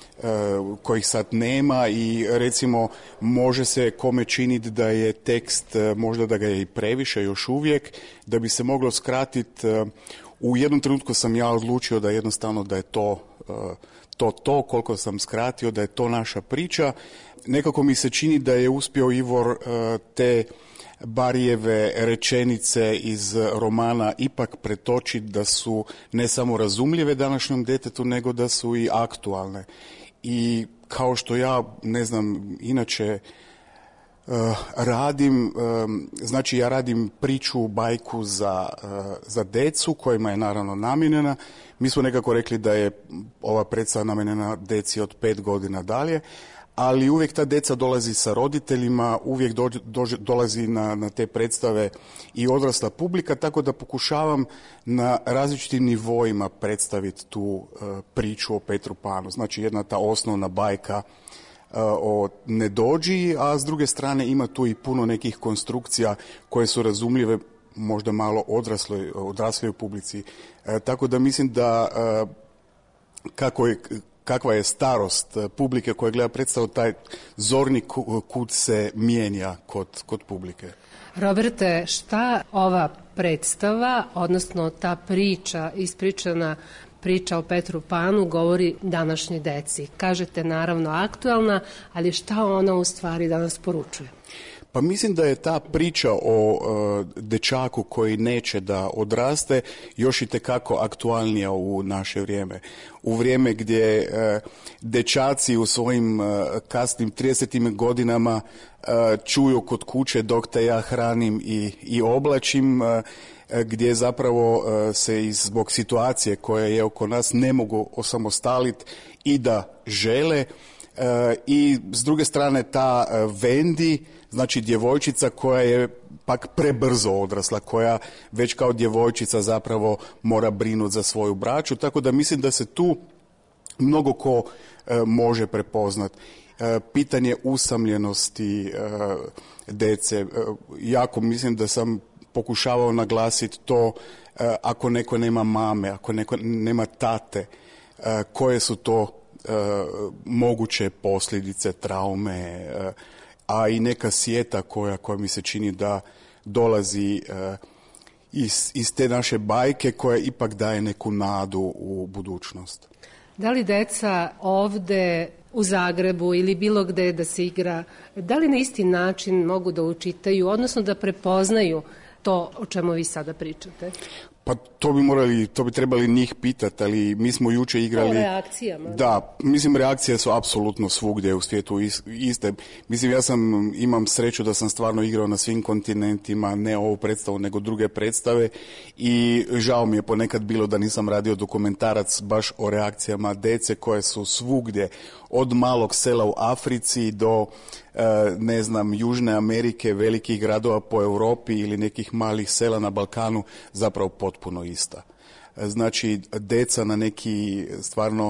kojih sad nema, i recimo može se kome činiti da je tekst, možda da ga je i previše još uvijek, da bi se moglo skratiti. U jednom trenutku sam ja odlučio da jednostavno da je to to, to koliko sam skratio, da je to naša priča. Nekako mi se čini da je uspio Ivor te Barijeve rečenice iz romana ipak pretočiti da su ne samo razumljive današnjem djetetu, nego da su i aktualne. I kao što ja, ne znam, inače uh, radim, um, znači ja radim priču, bajku za, uh, za decu, kojima je naravno namijenjena. Mi smo nekako rekli da je ova predstava namijenjena deci od pet godina dalje, ali uvijek ta deca dolazi sa roditeljima, uvijek do, do, dolazi na, na te predstave i odrasla publika, tako da pokušavam na različitim nivoima predstaviti tu uh, priču o Petru Panu. Znači jedna ta osnovna bajka uh, o Nedođiji, a s druge strane ima tu i puno nekih konstrukcija koje su razumljive možda malo odrasloj, odrasloj publici. Uh, tako da mislim da uh, kako je kakva je starost publike koja gleda predstavu, taj zorni kut se mijenja kod, kod publike. Roberte, šta ova predstava, odnosno ta priča, ispričana priča o Petru Panu, govori današnjoj deci? Kažete naravno aktualna, ali šta ona u stvari danas poručuje? Pa mislim da je ta priča o uh, dečaku koji neće da odraste još i tekako aktualnija u naše vrijeme. U vrijeme gdje uh, dečaci u svojim uh, kasnim tridesetim godinama uh, čuju kod kuće dok te ja hranim i, i oblačim, uh, gdje zapravo uh, se iz, zbog situacije koja je oko nas ne mogu osamostaliti i da žele. Uh, I s druge strane ta uh, Vendi, znači djevojčica koja je pak prebrzo odrasla, koja već kao djevojčica zapravo mora brinuti za svoju braću, tako da mislim da se tu mnogo ko e, može prepoznat. E, pitanje usamljenosti e, dece, e, jako mislim da sam pokušavao naglasiti to, e, ako neko nema mame, ako neko nema tate, e, koje su to e, moguće posljedice, traume, e, a i neka sjeta koja, koja mi se čini da dolazi uh, iz, iz te naše bajke, koja ipak daje neku nadu u budućnost. Da li deca ovde u Zagrebu ili bilo gde da se igra, da li na isti način mogu da učitaju, odnosno da prepoznaju to o čemu vi sada pričate? Pa to bi morali, to bi trebali njih pitati, ali mi smo jučer igrali... O reakcijama. Da, mislim reakcije su apsolutno svugdje u svijetu iste. Mislim, ja sam, imam sreću da sam stvarno igrao na svim kontinentima, ne ovu predstavu, nego druge predstave i žao mi je ponekad bilo da nisam radio dokumentarac baš o reakcijama djece koje su svugdje, od malog sela u Africi do, ne znam, Južne Amerike, velikih gradova po Europi ili nekih malih sela na Balkanu, zapravo potpuno ista. Znači, deca na neki stvarno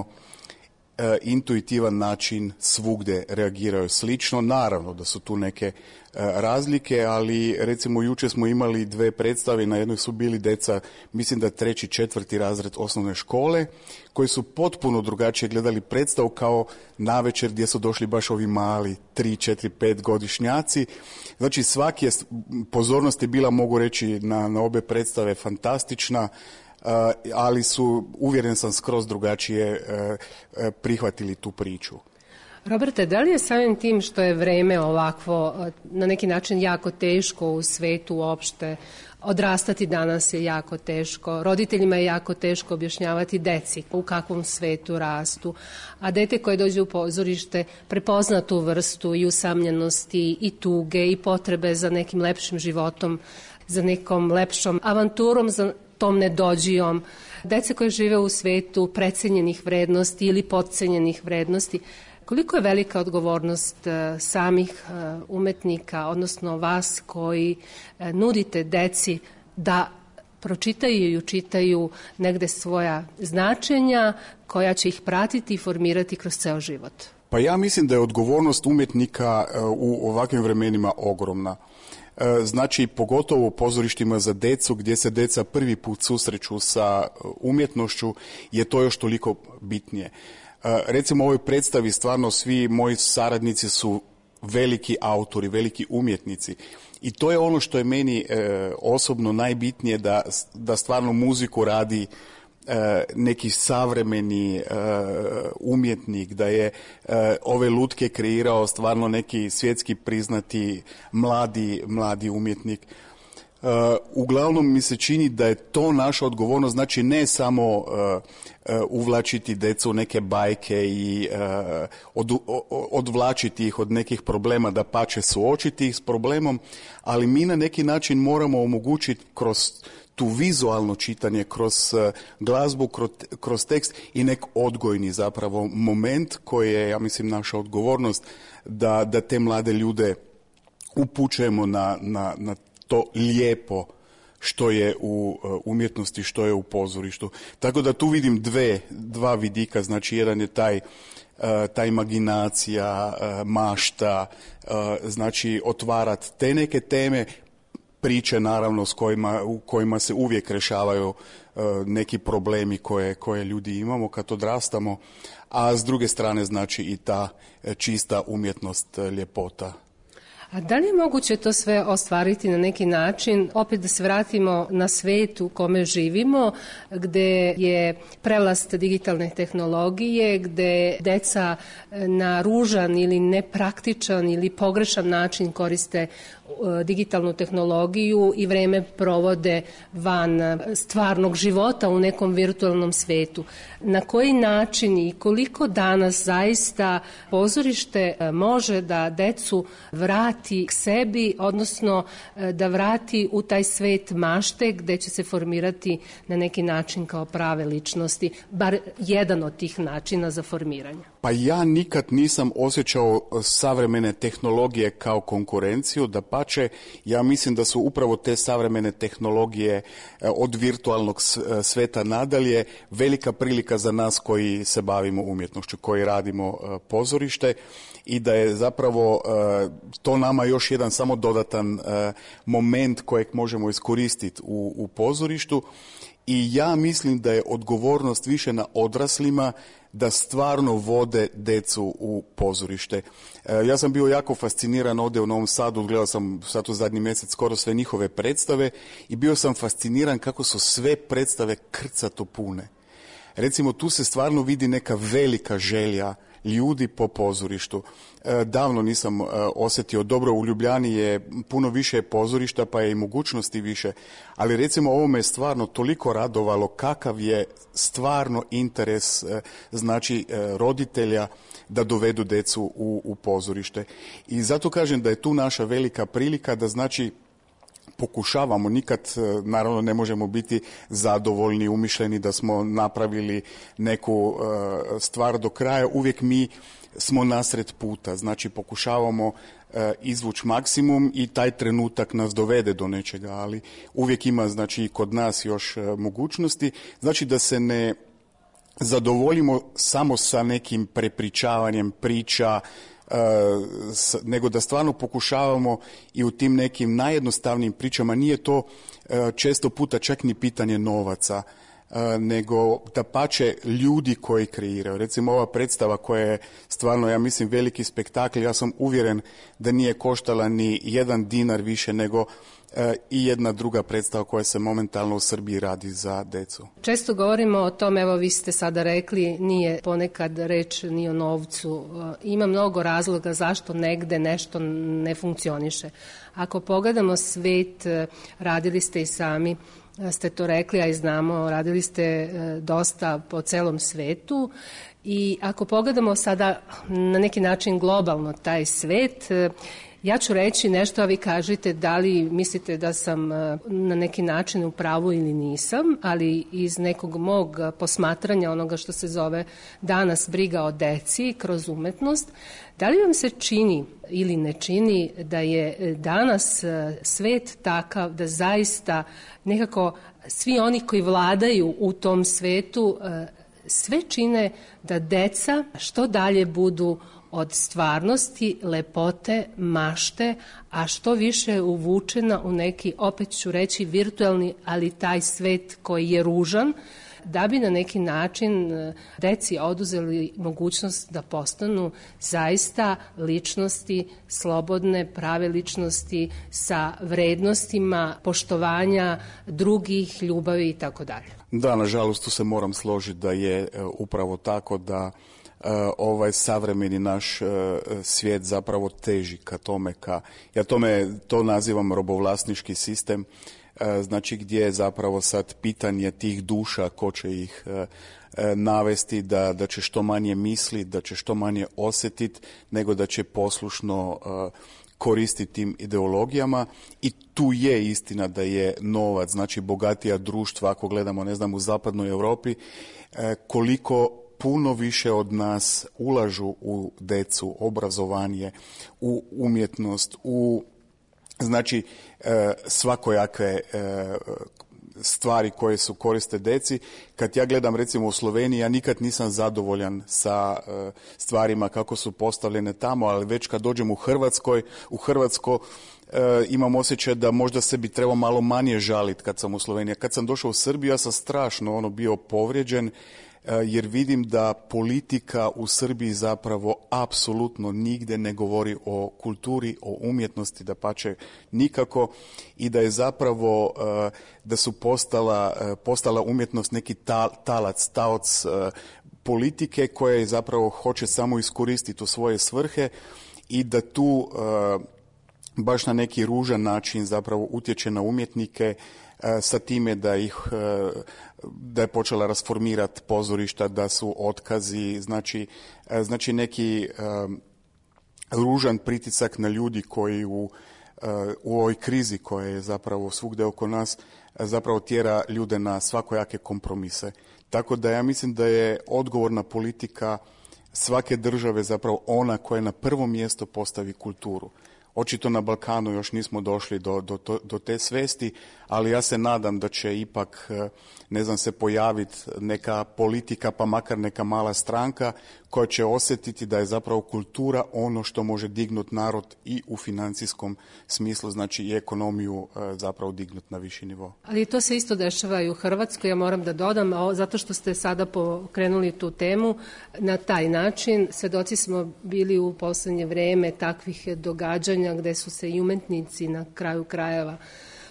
e, intuitivan način svugdje reagiraju slično. Naravno da su tu neke e, razlike, ali recimo jučer smo imali dve predstave, na jednoj su bili deca, mislim da treći, četvrti razred osnovne škole, koji su potpuno drugačije gledali predstavu kao navečer gdje su došli baš ovi mali, tri, četiri, pet godišnjaci. Znači svaki je, pozornost je bila, mogu reći, na, na obe predstave fantastična, Uh, ali su, uvjeren sam, skroz drugačije uh, uh, prihvatili tu priču. Roberte, da li je samim tim što je vreme ovakvo, na neki način jako teško u svetu uopšte, odrastati danas je jako teško, roditeljima je jako teško objašnjavati deci u kakvom svetu rastu, a dete koje dođe u pozorište prepozna tu vrstu i usamljenosti i tuge i potrebe za nekim lepšim životom, za nekom lepšom avanturom, za tom nedođijom, dece koje žive u svetu precenjenih vrednosti ili podcenjenih vrednosti. Koliko je velika odgovornost uh, samih uh, umetnika, odnosno vas koji uh, nudite deci da pročitaju i učitaju negde svoja značenja koja će ih pratiti i formirati kroz ceo život? Pa ja mislim da je odgovornost umjetnika uh, u ovakvim vremenima ogromna. Znači, pogotovo u pozorištima za decu, gdje se deca prvi put susreću sa umjetnošću, je to još toliko bitnije. Recimo, u ovoj predstavi stvarno svi moji saradnici su veliki autori, veliki umjetnici. I to je ono što je meni e, osobno najbitnije, da, da stvarno muziku radi neki savremeni uh, umjetnik, da je uh, ove lutke kreirao stvarno neki svjetski priznati mladi, mladi umjetnik. Uh, uglavnom mi se čini da je to naša odgovornost, znači ne samo uh, uh, uvlačiti decu u neke bajke i uh, od, odvlačiti ih od nekih problema, da pače suočiti ih s problemom, ali mi na neki način moramo omogućiti kroz tu vizualno čitanje, kroz uh, glazbu, kroz, kroz tekst i nek odgojni zapravo moment koji je, ja mislim, naša odgovornost da, da te mlade ljude upućujemo na, na, na to lijepo što je u uh, umjetnosti, što je u pozorištu. Tako da tu vidim dve, dva vidika, znači jedan je taj Uh, ta imaginacija, uh, mašta, uh, znači otvarat te neke teme, priče naravno s kojima, u kojima se uvijek rješavaju uh, neki problemi koje, koje ljudi imamo kad odrastamo, a s druge strane znači i ta uh, čista umjetnost, uh, ljepota. A da li je moguće to sve ostvariti na neki način, opet da se vratimo na svet u kome živimo, gde je prevlast digitalne tehnologije, gde deca na ružan ili nepraktičan ili pogrešan način koriste digitalnu tehnologiju i vreme provode van stvarnog života u nekom virtualnom svetu. Na koji način i koliko danas zaista pozorište može da decu vrati k sebi, odnosno da vrati u taj svet mašte gde će se formirati na neki način kao prave ličnosti, bar jedan od tih načina za formiranje? Pa ja nikad nisam osjećao savremene tehnologije kao konkurenciju, da pače, ja mislim da su upravo te savremene tehnologije od virtualnog sveta nadalje velika prilika za nas koji se bavimo umjetnošću, koji radimo pozorište, i da je zapravo to nama još jedan samo dodatan moment kojeg možemo iskoristiti u, u pozorištu. I ja mislim da je odgovornost više na odraslima da stvarno vode decu u pozorište. E, ja sam bio jako fasciniran ovdje u Novom Sadu, gledao sam sad u zadnji mjesec skoro sve njihove predstave i bio sam fasciniran kako su sve predstave krcato pune. Recimo, tu se stvarno vidi neka velika želja ljudi po pozorištu. Davno nisam osjetio, dobro, u Ljubljani je puno više pozorišta pa je i mogućnosti više, ali recimo ovo me je stvarno toliko radovalo kakav je stvarno interes znači roditelja da dovedu decu u, u pozorište. I zato kažem da je tu naša velika prilika da znači pokušavamo, nikad naravno ne možemo biti zadovoljni, umišljeni da smo napravili neku uh, stvar do kraja, uvijek mi smo nasred puta, znači pokušavamo uh, izvući maksimum i taj trenutak nas dovede do nečega, ali uvijek ima znači i kod nas još uh, mogućnosti, znači da se ne zadovoljimo samo sa nekim prepričavanjem priča, Uh, s, nego da stvarno pokušavamo i u tim nekim najjednostavnijim pričama, nije to uh, često puta čak ni pitanje novaca, uh, nego dapače ljudi koji kreiraju. Recimo ova predstava koja je stvarno, ja mislim, veliki spektakl, ja sam uvjeren da nije koštala ni jedan dinar više nego i jedna druga predstava koja se momentalno u Srbiji radi za decu. Često govorimo o tom, evo vi ste sada rekli, nije ponekad reč ni o novcu. Ima mnogo razloga zašto negde nešto ne funkcioniše. Ako pogledamo svet, radili ste i sami, ste to rekli, a i znamo, radili ste dosta po celom svetu i ako pogledamo sada na neki način globalno taj svet, ja ću reći nešto, a vi kažete da li mislite da sam na neki način u pravu ili nisam, ali iz nekog mog posmatranja onoga što se zove danas briga o deci kroz umetnost, da li vam se čini ili ne čini da je danas svet takav da zaista nekako svi oni koji vladaju u tom svetu sve čine da deca što dalje budu od stvarnosti, lepote, mašte, a što više uvučena u neki, opet ću reći, virtualni, ali taj svet koji je ružan, da bi na neki način deci oduzeli mogućnost da postanu zaista ličnosti, slobodne, prave ličnosti sa vrednostima poštovanja drugih, ljubavi i tako dalje. Da, nažalost, tu se moram složiti da je upravo tako da Uh, ovaj savremeni naš uh, svijet zapravo teži ka tome, ka, ja tome to nazivam robovlasnički sistem, uh, znači gdje je zapravo sad pitanje tih duša ko će ih uh, uh, navesti da, da će što manje misliti, da će što manje osjetiti, nego da će poslušno uh, koristiti tim ideologijama i tu je istina da je novac, znači bogatija društva, ako gledamo, ne znam, u zapadnoj Europi, uh, koliko puno više od nas ulažu u decu, obrazovanje, u umjetnost, u znači svakojake stvari koje su koriste deci. Kad ja gledam recimo u Sloveniji, ja nikad nisam zadovoljan sa stvarima kako su postavljene tamo, ali već kad dođem u Hrvatskoj, u Hrvatsko imam osjećaj da možda se bi trebao malo manje žaliti kad sam u Sloveniji. Kad sam došao u Srbiju, ja sam strašno ono bio povrijeđen, jer vidim da politika u Srbiji zapravo apsolutno nigde ne govori o kulturi, o umjetnosti, dapače nikako, i da je zapravo da su postala, postala umjetnost neki talac, taoc politike koja je zapravo hoće samo iskoristiti u svoje svrhe i da tu baš na neki ružan način zapravo utječe na umjetnike sa time da ih da je počela rasformirati pozorišta, da su otkazi, znači, znači neki um, ružan pritisak na ljudi koji u, uh, u ovoj krizi koja je zapravo svugdje oko nas zapravo tjera ljude na svakojake kompromise. Tako da ja mislim da je odgovorna politika svake države zapravo ona koja na prvo mjesto postavi kulturu. Očito na Balkanu još nismo došli do, do, do te svesti, ali ja se nadam da će ipak, ne znam, se pojaviti neka politika, pa makar neka mala stranka koja će osjetiti da je zapravo kultura ono što može dignuti narod i u financijskom smislu, znači i ekonomiju zapravo dignuti na viši nivo. Ali to se isto dešava i u Hrvatskoj, ja moram da dodam, zato što ste sada pokrenuli tu temu na taj način. Svedoci smo bili u poslednje vreme takvih događanja gde su se i umetnici na kraju krajeva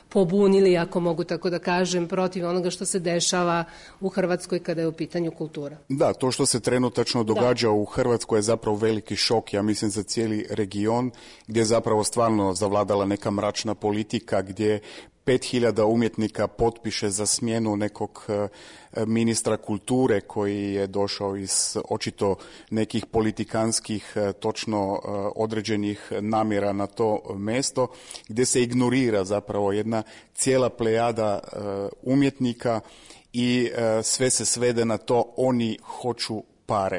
pobunili, ako mogu tako da kažem, protiv onoga što se dešava u Hrvatskoj kada je u pitanju kultura. Da, to što se trenutačno događa da. u Hrvatskoj je zapravo veliki šok, ja mislim, za cijeli region, gdje je zapravo stvarno zavladala neka mračna politika, gdje pet hiljada umjetnika potpiše za smjenu nekog ministra kulture koji je došao iz očito nekih politikanskih točno određenih namjera na to mjesto, gdje se ignorira zapravo jedna cijela plejada umjetnika i sve se svede na to oni hoću pare.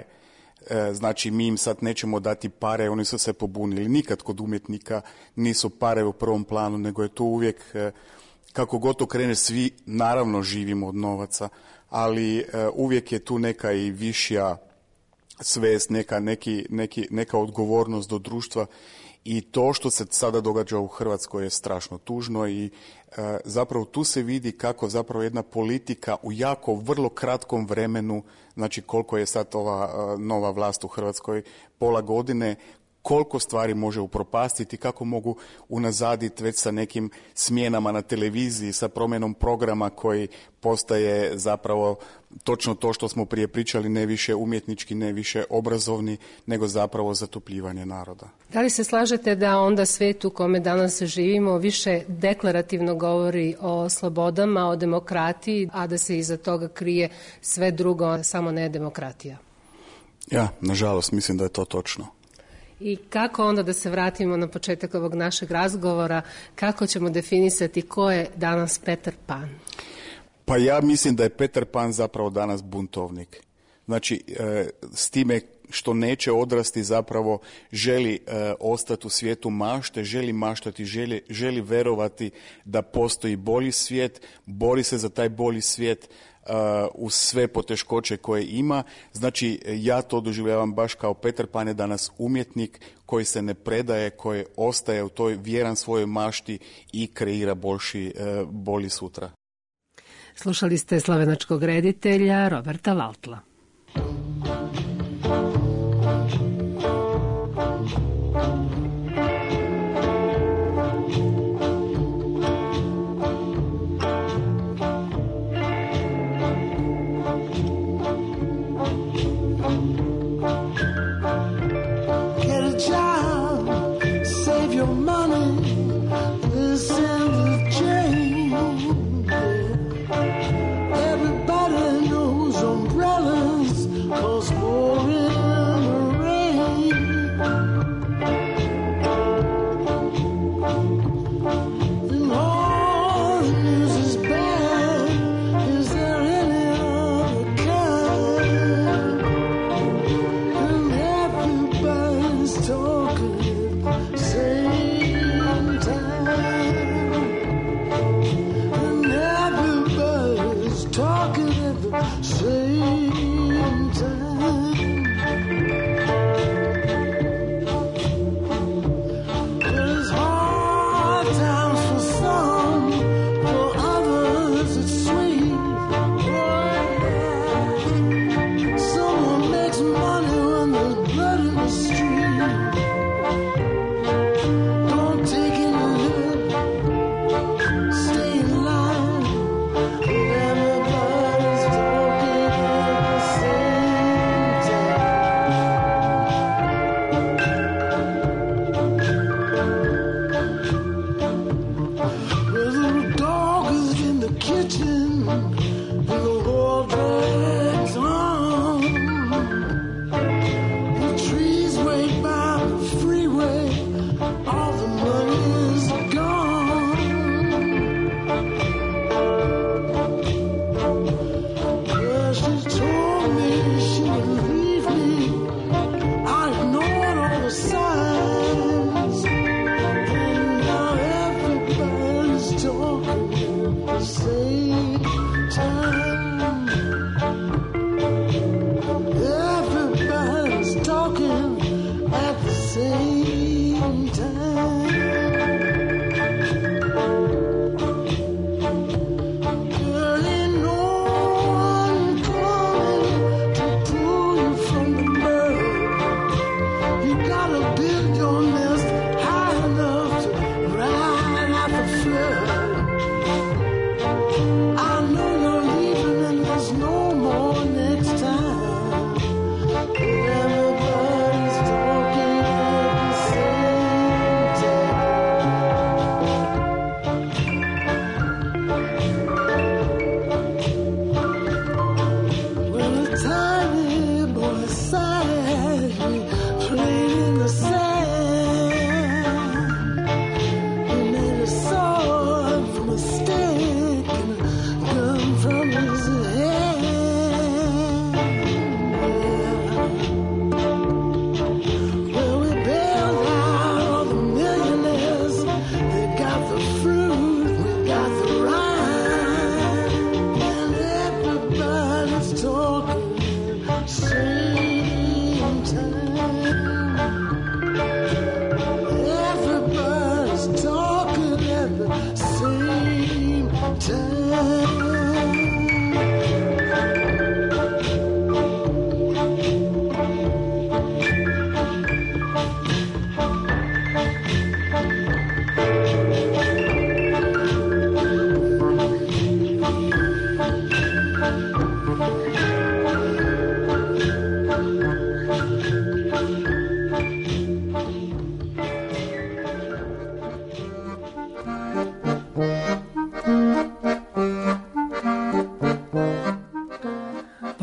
Znači mi im sad nećemo dati pare, oni su se pobunili. Nikad kod umjetnika nisu pare u prvom planu, nego je to uvijek, kako god to krene, svi naravno živimo od novaca, ali uvijek je tu neka i višja svest, neka, neki, neki, neka odgovornost do društva i to što se sada događa u Hrvatskoj je strašno tužno i e, zapravo tu se vidi kako zapravo jedna politika u jako vrlo kratkom vremenu, znači koliko je sad ova e, nova vlast u Hrvatskoj, pola godine, koliko stvari može upropastiti, kako mogu unazaditi već sa nekim smjenama na televiziji, sa promjenom programa koji postaje zapravo točno to što smo prije pričali, ne više umjetnički, ne više obrazovni, nego zapravo zatopljivanje naroda. Da li se slažete da onda svijet u kome danas živimo više deklarativno govori o slobodama, o demokratiji, a da se iza toga krije sve drugo, samo ne demokratija? Ja, nažalost, mislim da je to točno. I kako onda da se vratimo na početak ovog našeg razgovora, kako ćemo definisati ko je danas Petar Pan? Pa ja mislim da je Petar Pan zapravo danas buntovnik. Znači, e, s time što neće odrasti zapravo želi e, ostati u svijetu mašte, želi maštati, želi, želi verovati da postoji bolji svijet, bori se za taj bolji svijet, Uh, uz sve poteškoće koje ima. Znači, ja to doživljavam baš kao Petar Pan je danas umjetnik koji se ne predaje, koji ostaje u toj vjeran svojoj mašti i kreira bolji, uh, bolji sutra. Slušali ste slovenačkog reditelja Roberta Valtla. Everybody knows umbrellas cause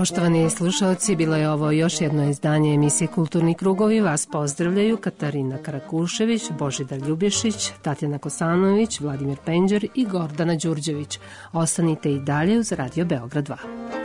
Poštovani slušalci, bilo je ovo još jedno izdanje emisije Kulturni krugovi. Vas pozdravljaju Katarina Karakušević, Božidar Ljubišić, Tatjana Kosanović, Vladimir Penđer i Gordana Đurđević. Ostanite i dalje uz Radio Beograd dva.